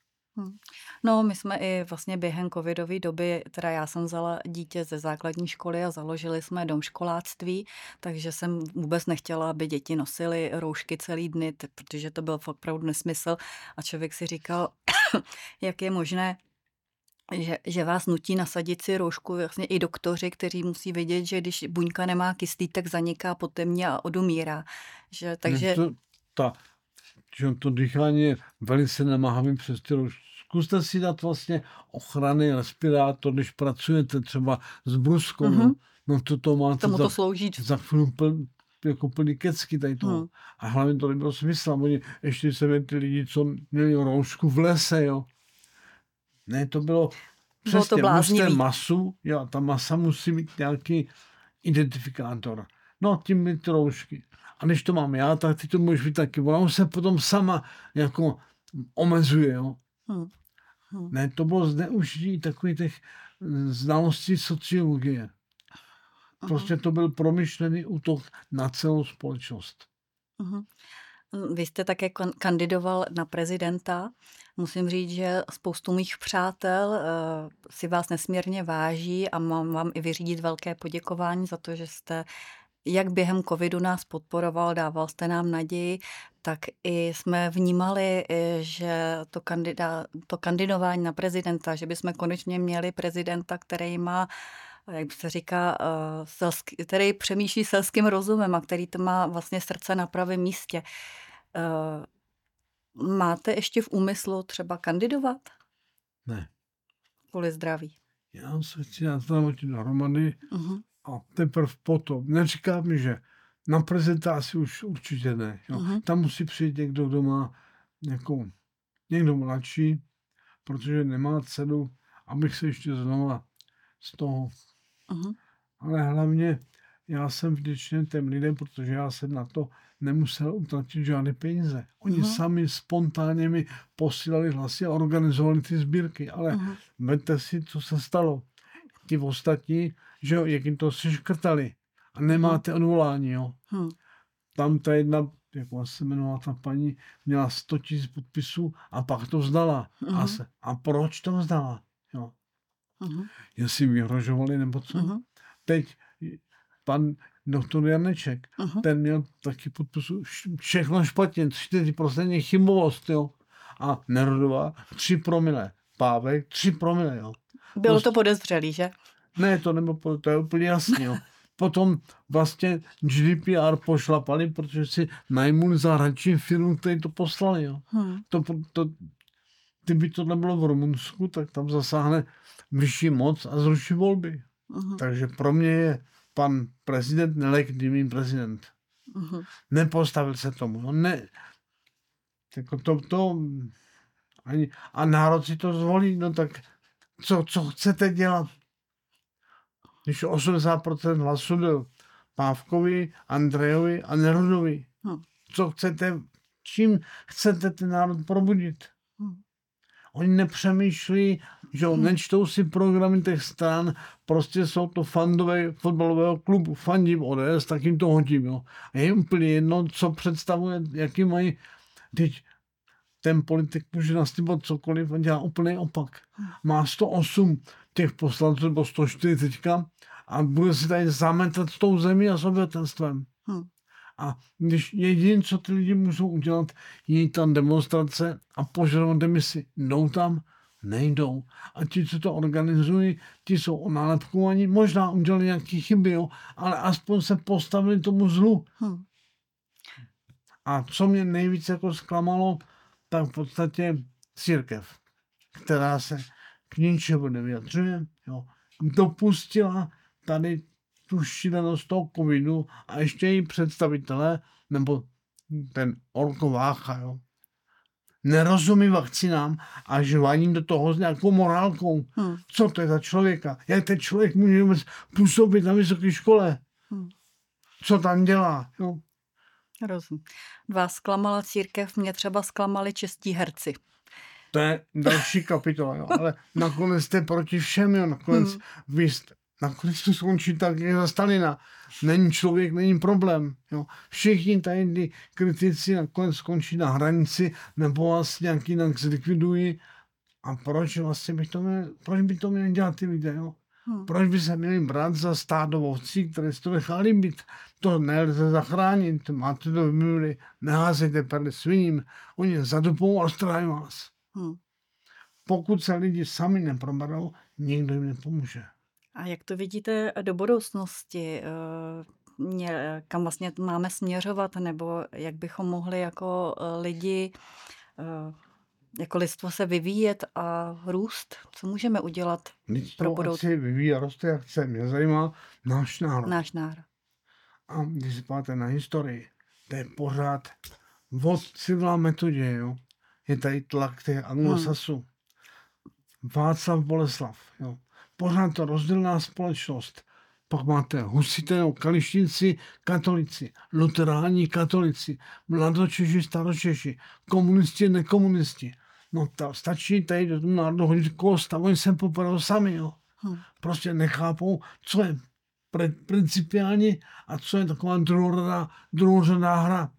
No, my jsme i vlastně během covidové doby, teda já jsem vzala dítě ze základní školy a založili jsme domškoláctví, takže jsem vůbec nechtěla, aby děti nosily roušky celý dny, protože to byl opravdu nesmysl a člověk si říkal, jak je možné že vás nutí nasadit si roušku vlastně i doktoři, kteří musí vědět, že když buňka nemá kyslík, tak zaniká, potemní a odumírá. Že,
Ne,
takže
že to dýchání je velice namáhavý přes ty roušky. Zkuste si dát vlastně ochranný respirátor, když pracujete třeba s bruskou. No to máte
tomu to slouží.
za chvíli jako plný kecky tady toho. A hlavně to nebylo smysl. Oni ještě se měli ty lidi, co měli roušku v lese, jo. Ne, to bylo přesně, musíte masu, jo, ta masa musí mít nějaký identifikátor. No, tím my ty roušky. A když to mám já, tak ty to můžeš být taky. Ona se potom sama jako omezuje, jo. Ne, to bylo zneužití takových těch znalostí sociologie. Prostě to byl promyšlený útok na celou společnost.
Vy jste také kandidoval na prezidenta. Musím říct, že spoustu mých přátel si vás nesmírně váží a mám vám i vyřídit velké poděkování za to, že jste jak během covidu nás podporoval, dával jste nám naději, tak i jsme vnímali, že to kandidování na prezidenta, že bychom konečně měli prezidenta, který má, jak se říká, který přemýšlí selským rozumem a který to má vlastně srdce na pravém místě. Máte ještě v úmyslu třeba kandidovat?
Ne.
Kvůli zdraví.
Já se chci dát dohromady a teprve potom. Neříkám, že na prezentaci už určitě ne. Jo. Tam musí přijít někdo, kdo má někdo mladší, protože nemá cenu, abych se ještě znova z toho. Ale hlavně já jsem vděčný těm lidem, protože já jsem na to nemusel utratit žádné peníze. Oni sami spontánně mi posílali hlasy a organizovali ty sbírky. Ale vemte si, co se stalo. Ti ostatní, že jo, jak jim to si škrtali. A nemáte odvolání, jo. Tam ta jedna, jak se jmenovala ta paní, měla 100 000 podpisů a pak to vzdala. A proč to vzdala? Jo. Jestli vyhrožovali nebo co? Teď pan doktor Janeček, ten měl taky podpisu, všechno špatně, 4% chybovost, jo. A Nerudová 3 promile, Pávek 3 promile, jo.
Bylo to podezřelý, že?
Ne, to nebylo, to je úplně jasný, jo. Potom vlastně GDPR pošlapali, protože si najmuli zahraniční firmu, který to poslali, jo. Kdyby to nebylo v Rumunsku, tak tam zasáhne vyšší moc a zruší volby. Takže pro mě je pan prezident nelegitimní prezident. Nepostavil se tomu. No ne, jako a národ si to zvolí, no tak co chcete dělat? Když 80% hlasů byl Pávkovi, Andrejovi a Nerudovi. Co chcete, čím chcete ten národ probudit? Oni nepřemýšlí, že nečtou si programy těch stran, prostě jsou to fandové fotbalového klubu, fandím ODS, tak jim to hodím, jo. A je úplně jedno, co představuje, jaký mají, teď ten politik může naslibovat cokoliv a dělá úplný opak. Má 108 těch poslanců, nebo 104 teďka, a bude si tady zametat s tou zemí a s obyvatelstvem. A když jediné, co ty lidi můžou udělat, je tam demonstrace a požadovat demisi. Jdou tam? Nejdou. A ti, co to organizují, ti jsou onálepkovaní, možná udělali nějaké chyby, jo, ale aspoň se postavili tomu zlu. A co mě nejvíce jako zklamalo, tak v podstatě církev, která se k ničemu nevyjadřuje, jo, dopustila tady tu šílenost toho covidu a ještě její představitelé, nebo ten Orko Vácha, jo, nerozumí vakcinám a žvaní do toho s nějakou morálkou. Co to je za člověka? Jak ten člověk může působit na vysoké škole? Co tam dělá? Jo?
Rozumím. Vás zklamala církev, mě třeba zklamali čestí herci.
To je další kapitola, jo. Ale nakonec jste proti všem, jo. Nakonec to skončí tak, jak za Stalina. Není člověk, není problém. Jo. Všichni tady ty kritici nakonec skončí na hranici nebo vás nějak jinak zlikvidují. A proč vlastně by to měli dělat ty lidé? Jo? Proč by se měli brát za stádo ovcí, které si to nechali být? To nelze zachránit. Máte to v Bibli. Neházejte perly sviním. Oni zadupou a roztrhají vás. Pokud se lidi sami neproberou, nikdo jim nepomůže.
A jak to vidíte do budoucnosti? Kam vlastně máme směřovat, nebo jak bychom mohli jako lidi, jako lidstvo se vyvíjet a růst? Co můžeme udělat pro budoucnost?
Se vyvíjí a roste, jak chce. Mě zajímá náš národ.
Náš národ.
A když se podíváte na historii, to je pořád od Cyrila Metoděje, jo. Je tady tlak těch Anglosasů. Václav Boleslav, jo. Pořád to rozdělená společnost. Pak máte husité, kalištinci, katolici, luteráni, katolici, mladočeši, staročeši, komunisti, nekomunisti. No to stačí tady do toho národu hodit kost a oni se popadou sami, jo. Prostě nechápou, co je principiální a co je taková druhořadá hra.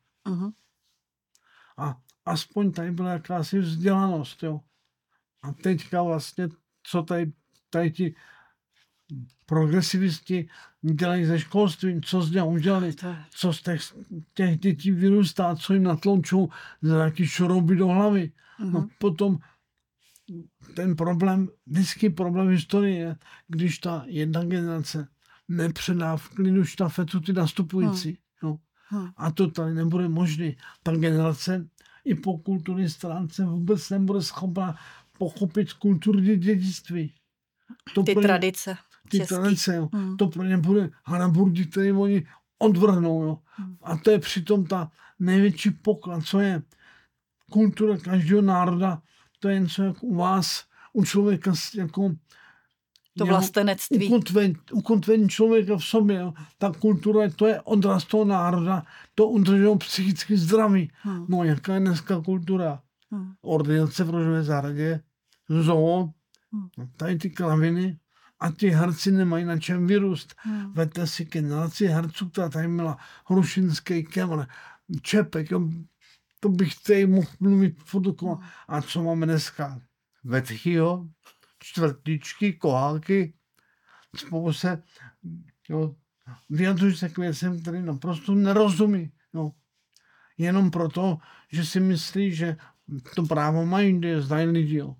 A aspoň tady byla jakási vzdělanost, jo. A teďka vlastně, co tady ti progresivisti dělají ze školství, co z něho udělali, co z těch dětí vyrůstá, co jim natloučou nějaký šrouby do hlavy. No potom ten problém, vždycky problém historie je, když ta jedna generace nepředá v klidu štafetu ty nastupující. No. A to tady nebude možné. Ta generace i po kulturní stránce vůbec nebude schopna pochopit kulturní dědictví.
Ty tradice.
Ty tradice, jo. To pro ně bude haraburdi, který oni odvrhnou. Jo. A to je přitom ta největší poklad, co je kultura každého národa. To je něco jako u vás, u člověka jako
to vlastenectví.
Ukotvení člověka v sobě. Jo. Ta kultura, to je odraz toho národa, to udržuje psychicky zdraví. No jaká je dneska kultura? Ordinace v Rožové zahradě, zoo, tady ty klaviny a ty herci nemají na čem vyrůst. Vete si generaci herců, která tady měla Hrušinský, Kemr, Čepek, jo. To bych tady mohl mluvit fotokovat. A co máme dneska? Vetchyho, čtvrtičky, kohálky, spolu se vyjadřují se k věcem, který naprosto nerozumí. Jo. Jenom proto, že si myslí, že to právo mají, kde je znají lidi. Jo.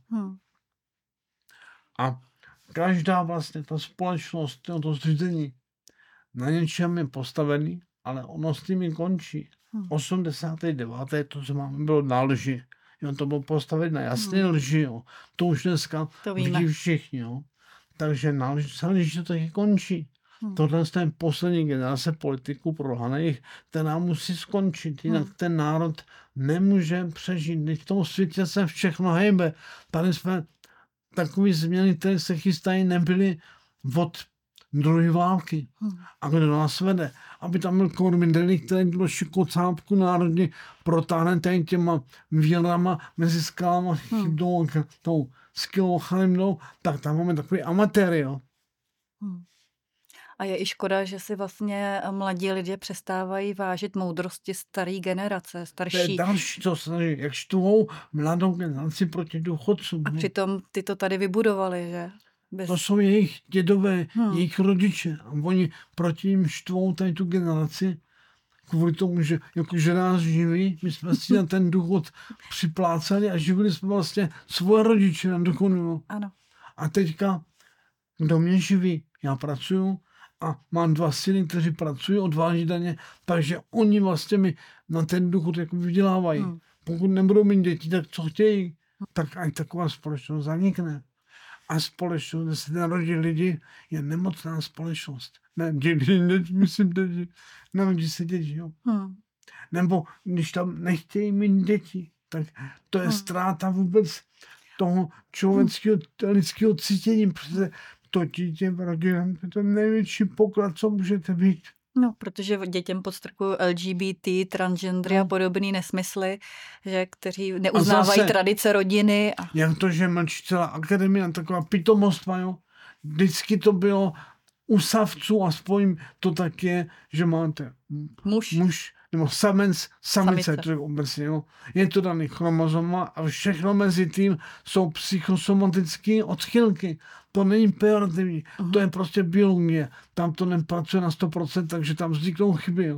A každá vlastně ta společnost, to zřízení na něčem je postavený, ale ono s tím končí. 89. to, co máme, bylo na lži. Jo, to bylo postavit na jasné lži. Jo. To už dneska vidí všichni. Jo. Takže na lži to taky končí. Tohle je poslední generace politiků prolhaných, která musí skončit. Jinak ten národ nemůže přežít. V tom světě se všechno hejbe. Tady jsme takové změny, které se chystají, nebyly od druhé války. A kdo nás vede? Aby tam byl Kormideli, který do šikocápku národně protáhne tady těma výrama mezi skalama, tou skylou chalimnou, tak tam máme takový amatéry. Jo.
A je i škoda, že si vlastně mladí lidé přestávají vážit moudrosti staré generace, starší.
To je další, co snaží, jak štvou mladou generaci proti důchodcům.
A přitom ty to tady vybudovali, že?
To jsou jejich dědové, jejich rodiče. A oni proti jim štvou tady tu generaci kvůli tomu, že jakože nás živí, my jsme si na ten důchod připlácali a živili jsme vlastně svoje rodiče na důchodu.
Ano.
A teďka, kdo mě živí? Já pracuju a mám 2 syny, kteří pracují, odváží daně, takže oni vlastně mi na ten důchod jako vydělávají. Pokud nebudou mít děti, tak co chtějí? Tak ať taková společnost zanikne. A společnost, kde se narodí lidi, je nemocná společnost. Ne, myslím, že narodí se děti. Jo. Nebo když tam nechtějí mít děti, tak to je ztráta vůbec toho člověčského, lidského cítění. Protože to dítě v rodině, to je to největší poklad, co můžete být.
No, protože dětem podstrkují LGBT, transgendry a podobný nesmysly, že, kteří neuznávají tradice rodiny.
Jak to, že mlčí celá akademie, taková pitomost mají. Vždycky to bylo u savců, aspoň to tak je, že máte muž nebo samice. Obecně, jo. Je to daný chromozoma a všechno mezi tím jsou psychosomatické odchylky. To není pejorativní, to je prostě biologie. Tam to nepracuje na 100%, takže tam vzniknou chyby. Jo.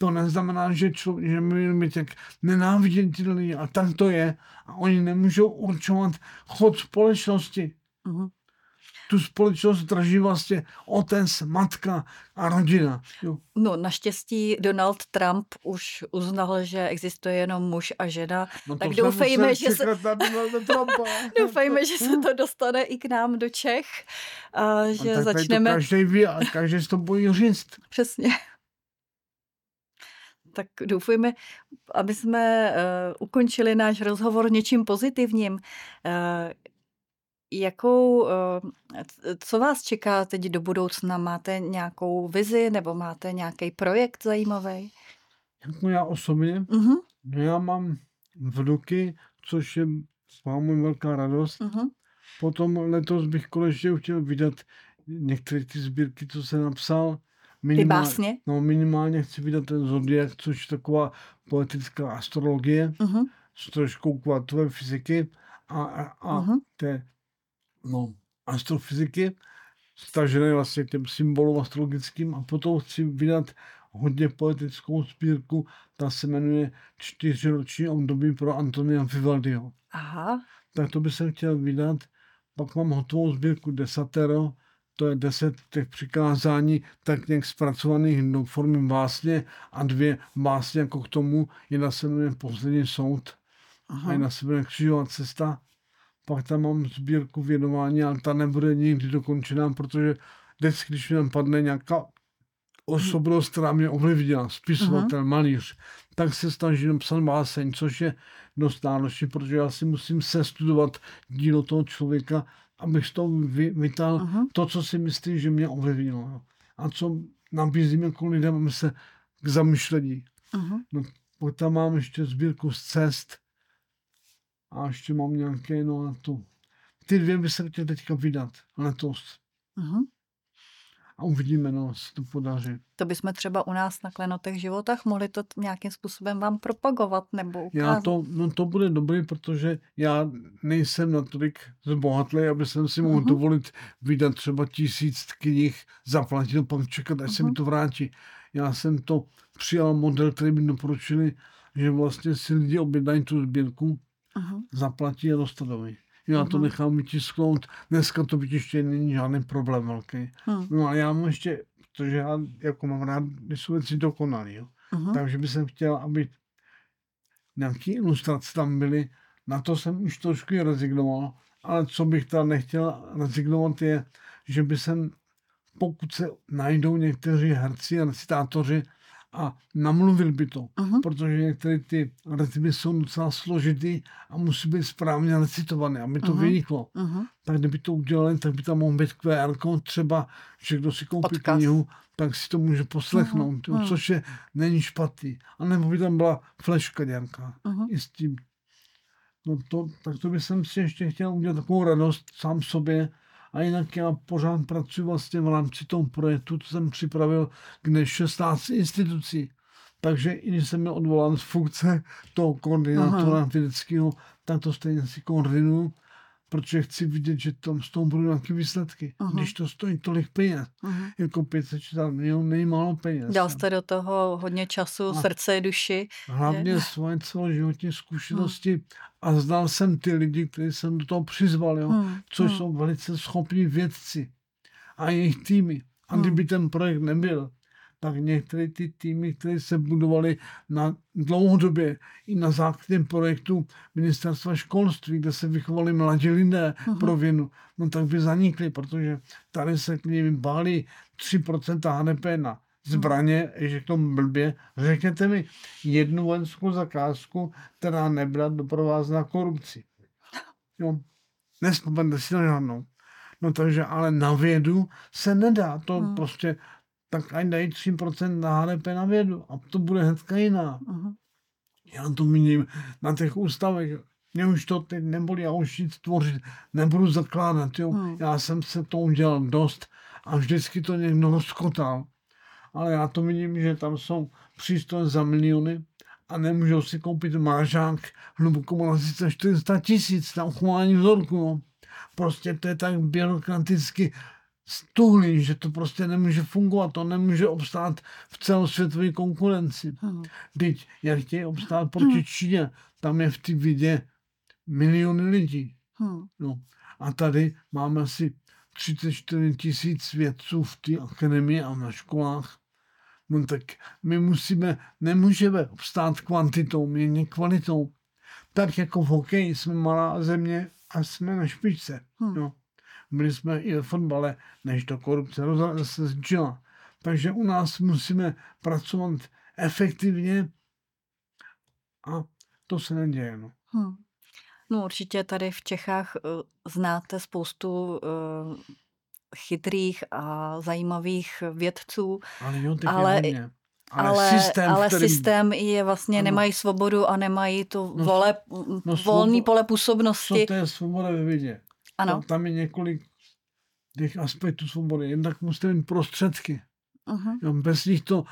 To neznamená, že že my být jak nenávidění, a tak to je. A oni nemůžou určovat chod společnosti.
Mhm.
Tu společnost drží vlastně otec, matka a rodina. Jo.
No, naštěstí Donald Trump už uznal, že existuje jenom muž a žena,
No
tak
to jsem
doufejme,
musel
že se,
čekat na Donalda Trumpa.
doufejme, že se to dostane i k nám do Čech a že
tak tady
začneme...
to každý ví a každý si to bojí říct.
Přesně. Tak doufujeme, aby jsme ukončili náš rozhovor něčím pozitivním. Co vás čeká teď do budoucna? Máte nějakou vizi nebo máte nějaký projekt zajímavý?
Jako já osobně,
Uh-huh.
no já mám vnuky, což je mám velká radost.
Uh-huh.
Potom letos bych konečně chtěl vydat některé ty sbírky, co jsem napsal.
Ty básně?
No, minimálně chci vydat ten Zodiak, což je taková poetická astrologie
Uh-huh.
s troškou kvantové fyziky a
Uh-huh.
té astrofyziky, stažené vlastně těm symbolům astrologickým. A potom chci vydat hodně poetickou sbírku, ta se jmenuje 4roční období pro Antonia Vivaldiho.
Aha.
Tak to bych se chtěl vydat. Pak mám hotovou sbírku Desatero, to je 10 těch přikázání, tak nějak zpracovaných do formy básně a 2 básně jako k tomu. Jedna se jmenuje Poslední soud a jedna se jmenuje Křížová cesta. Pak tam mám sbírku věnování, ale ta nebude nikdy dokončená, protože vždycky, když mi tam padne nějaká osobnost, která mě ovlivnila, spisovatel, malíř, tak se snažím napsat báseň, což je dost náročné, protože já si musím sestudovat dílo toho člověka, abych z toho vytáhl to, co si myslím, že mě ovlivnilo. A co nabízím jako lidem, aby se k zamyšlení. No, pak tam mám ještě sbírku z cest a ještě mám nějaké, no a to. Ty 2 by se chtěl teďka vydat letos. A uvidíme, no, jestli to podaří.
To bychom třeba u nás na Klenotech životech mohli to nějakým způsobem vám propagovat nebo ukázat.
To bude dobrý, protože já nejsem natolik zbohatlý, aby jsem si mohl dovolit vydat třeba 1000 knih, zaplatit a pak čekat, až se mi to vrátí. Já jsem to přijal model, který mi doporučili, že vlastně si lidi objednají tu sbírku, zaplatí a dostanou ji. Já to nechám vytisknout. Dneska to vytištění není žádný problém velký. No a já mám ještě, protože já jako mám rád, když jsou věci dokonalý. Jo. Takže bych jsem chtěl, aby nějaké ilustrace tam byly. Na to jsem už trošku rezignoval. Ale co bych tam nechtěl rezignovat je, že by jsem, pokud se najdou někteří herci a recitátoři a namluvil by to, protože některé ty rytmy jsou docela složitý a musí být správně recitované, aby to vyniklo. Tak kdyby to udělali, tak by tam mohl být QR kód třeba, že kdo si koupí knihu, tak si to může poslechnout, což není špatný. A nebo by tam byla fleška nějaká i s tím. No tak to bych si ještě chtěl udělat takovou radost sám sobě. A jinak já pořád pracuji vlastně v rámci toho projektu, co jsem připravil k 16 institucí. Takže i když jsem měl odvolán z funkce toho koordinátora vědeckého, tak to stejně si koordinuju, protože chci vidět, že tam z toho budou nějaké výsledky. Když to stojí tolik peněz, jako 560 milionů, není málo peněz.
Dal jste do toho hodně času, srdce, duši.
Hlavně svoje celoživotní zkušenosti a znal jsem ty lidi, kteří jsem do toho přizval, jo, což jsou velice schopní vědci a jejich týmy. A kdyby ten projekt nebyl, tak některé ty týmy, které se budovaly na dlouhodobě i na základě projektu Ministerstva školství, kde se vychovali mladí lidé pro vědu, no tak by zanikly, protože tady se k nim báli 3% HDP na zbraně, že k tomu blbě. Řekněte mi jednu vojenskou zakázku, která nebyla doprovázena korupcí. Jo, nespomeňte si na žádnou. No takže ale na vědu se nedá. To prostě tak ať dají 3% na HDP na vědu a to bude hnedka jiná. Já to vidím na těch ústavech. Mě už to teď nebolí, já už nic tvořit nebudu zakládat. Jo. Já jsem se to udělal dost a vždycky to někdo rozkotal. Ale já to vidím, že tam jsou přístroje za miliony a nemůžou si koupit mážák hlubokou na 400 000 na uchování vzorku. No. Prostě to je tak byrokraticky stuhlí, že to prostě nemůže fungovat, to nemůže obstát v celosvětové konkurenci. Teď, jak chtějí obstát proti Číně, tam je v té vědě miliony lidí. No. A tady máme asi 34 000 vědců v té akademii a na školách. No tak my nemůžeme obstát kvantitou, my kvalitou. Tak jako v hokeji jsme malá země a jsme na špičce. No. Byli jsme i ve fotbale, než to korupce se zčila. Takže u nás musíme pracovat efektivně a to se neděje. No.
No určitě tady v Čechách znáte spoustu chytrých a zajímavých vědců, ale systém je vlastně, nemají svobodu a nemají to volný pole působnosti.
Co to je svoboda ve vědě?
Ano.
Tam je několik těch aspektů svobody. Jednak musíte mít prostředky. Bez nich to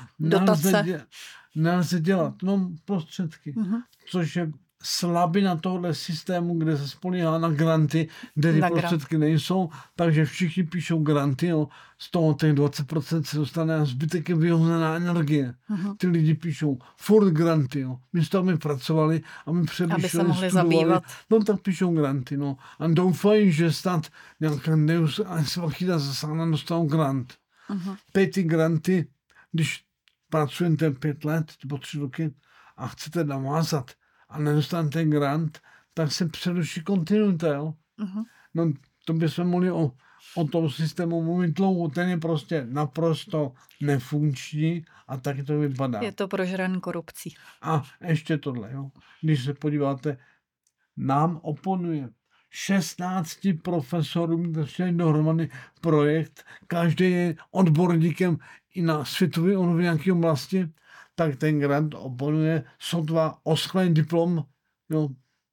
nelze dělat. No prostředky. Což je slabina tohohle systému, kde se spolíhá na granty, kde ty prostředky nejsou, takže všichni píšou granty, jo. Z toho těch 20% se dostane a zbytek je vyhozená energie. Ty lidi píšou furt granty, jo. Místo aby pracovali a my přemýšleli, studovali, no tak píšou granty, no. A doufají, že snad nějaká Deus ex machina zasáhne, dostanou grant. Teď ty granty, když pracujete 5 let nebo 3 roky a chcete navázat a nedostanete grant, tak se přeruší kontinuita, jo. No to bychom mohli o tom systému mluvit dlouho, ten je prostě naprosto nefunkční a taky to vypadá.
Je to prožraný korupcí.
A ještě tohle, jo. Když se podíváte, nám oponuje 16 profesorům, kteří dohromady projekt, každý je odborníkem i na světové v nějaké oblasti, tak ten grant oponuje sotva osklený diplom, jo,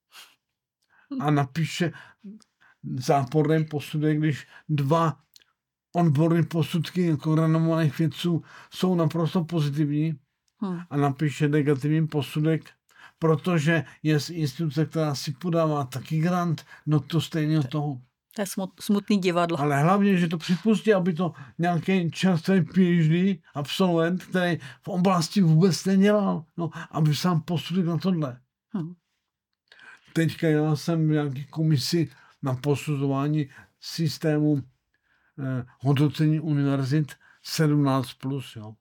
a napíše záporný posudek, když 2 odborné posudky jako renomovaných vědců jsou naprosto pozitivní a napíše negativní posudek, protože je z instituce, která si podává taky grant, no to stejně od toho.
To je smutný divadlo.
Ale hlavně, že to připustí, aby to nějaký čerstvý PhD absolvent, který v oblasti vůbec nedělal, no, aby sám posudek na tohle. Teďka já jsem v nějaké komisi na posuzování systému hodnocení univerzit 17+, jo.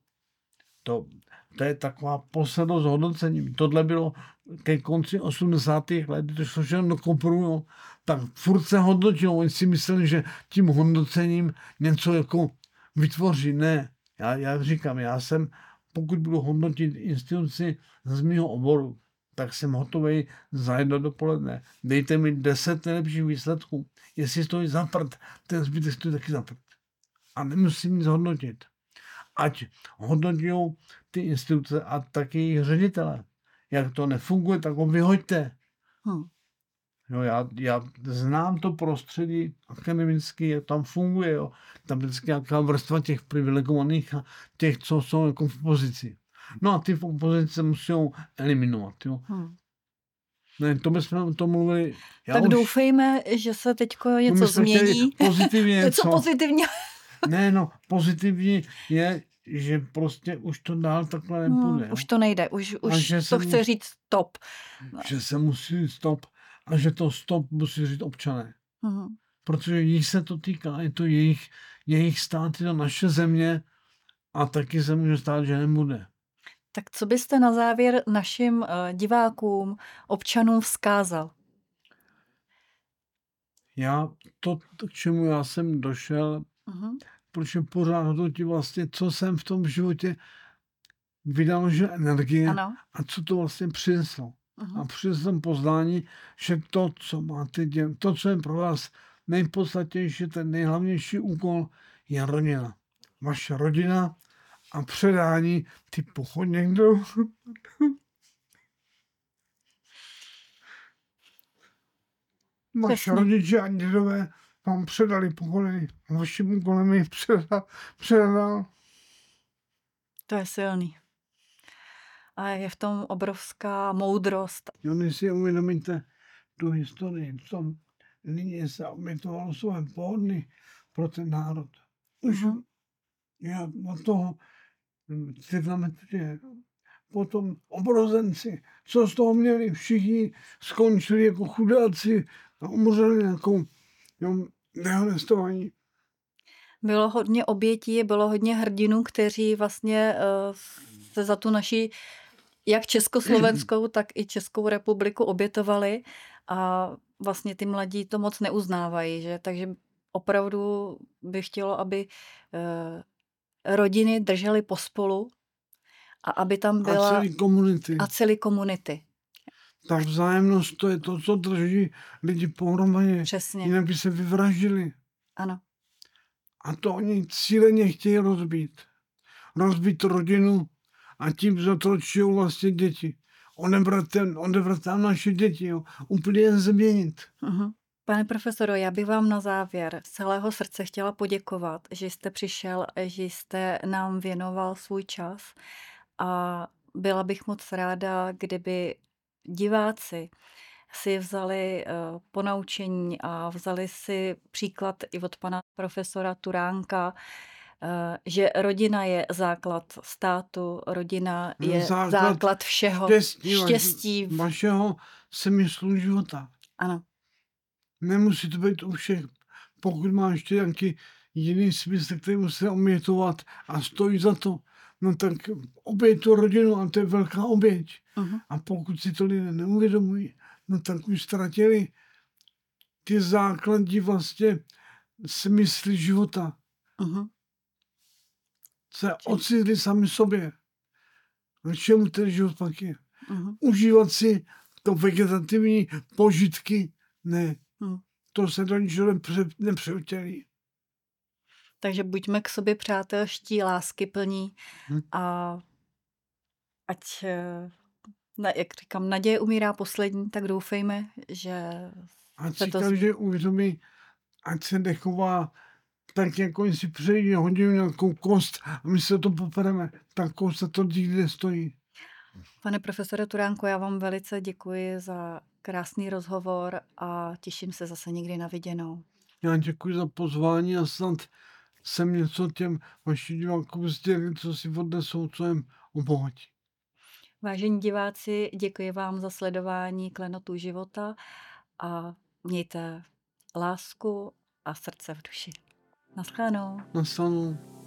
To je taková poslednost hodnocením. Tohle bylo ke konci 80. let, to šlo všechno do kopru, jo. Tak furt se hodnotilo. Oni si mysleli, že tím hodnocením něco jako vytvoří. Ne. Já říkám, pokud budu hodnotit instituci z mého oboru, tak jsem hotový za 1 dopoledne. Dejte mi 10 nejlepších výsledků. Jestli stojí za prd, ten zbytek stojí taky za prd. A nemusím nic hodnotit. Ať hodnotí ty instituce a taky jejich ředitele. Jak to nefunguje, tak ho vyhoďte. Jo, já znám to prostředí akademické, jak tam funguje. Jo. Tam vždycky nějaká vrstva těch privilegovaných a těch, co jsou jako v pozici. No a ty v opozici se musí eliminovat. Jo. Ne, to bychom to mluvili.
Tak doufejme, že se teďko něco změní.
Pozitivně
něco pozitivně.
Ne, no, pozitivní je, že prostě už to dál takhle nepůjde.
Už to nejde, už to chce říct stop.
Že se musí říct stop a že to stop musí říct občané. Protože jich se to týká, je to jejich stát, je to naše země a taky se může stát, že nebude.
Tak co byste na závěr našim divákům, občanům vzkázal?
K čemu já jsem došel, protože pořád hodnotím vlastně, co jsem v tom životě vynaložil energie a co to vlastně přineslo. A přinesl jsem poznání, že to, co máte dělat, to, co je pro vás nejpodstatnější, ten nejhlavnější úkol, je rodina. Vaše rodina a předání ty pochodně, kdo... Vaše rodiče a dědové vám předali pokolení. Vaším úkolem je předal.
To je silný. A je v tom obrovská moudrost.
Když si uvědomíte tu historii, v tom linie se obětovalo své pohodlí pro ten národ. Už
Mhm.
já od toho 4 metry. Potom obrozenci, co z toho měli, všichni skončili jako chudáci a umřeli jako dehonestovaní.
Bylo hodně obětí, bylo hodně hrdinů, kteří vlastně, se za tu naši jak československou, tak i Českou republiku obětovali a vlastně ty mladí to moc neuznávají, že? Takže opravdu bych chtělo, aby, rodiny držely pospolu a aby tam
A
byla
celý komunity.
a celý komunity.
Ta vzájemnost, to je to, co drží lidi pohromadě,
Přesně,
jinak by se vyvraždili.
ano.
A to oni cíleně chtějí rozbít. Rozbít rodinu a tím zotročují vlastně děti. Odebrat tam naše děti, jo. Úplně je změnit.
Mhm. Pane profesoro, já bych vám na závěr z celého srdce chtěla poděkovat, že jste přišel, že jste nám věnoval svůj čas a byla bych moc ráda, kdyby diváci si vzali ponaučení a vzali si příklad i od pana profesora Turánka, že rodina je základ státu, rodina je
Základ
základ všeho,
štěstí,
štěstí.
vašeho smyslu života.
Ano,
Nemusí to být u všech. Pokud má ještě nějaký jiný smysl, který musí obětovat a stojí za to, no tak oběť tu rodinu a to je velká oběť.
mhm,
A pokud si to lidé neuvědomují, no tak už ztratili ty základní vlastně smysly života.
mhm.
Se ocitli sami sobě. Na čemu ten život pak je?
Mhm.
Užívat si to vegetativní požitky? Ne.
Mhm.
To se do ničeho nepřevtělí.
Takže buďme k sobě přátelští, láskyplní
Hm.
a ať, jak říkám, naděje umírá poslední, tak doufejme, že
Ať
se
si
to
každý uvědomí, ať se nechová tak, jako si přejde hodinu nějakou kost a my se to popereme. Ta kost to nikdy nestojí.
Pane profesore Turánku, já vám velice děkuji za krásný rozhovor a těším se zase někdy na viděnou.
Já děkuji za pozvání a snad jsem něco těm vašim divákům sdělil, co si odnesou, co jim obohatí.
Vážení diváci, děkuji vám za sledování Klenotů života a mějte lásku a srdce v duši. Naschledanou.
Nastanou.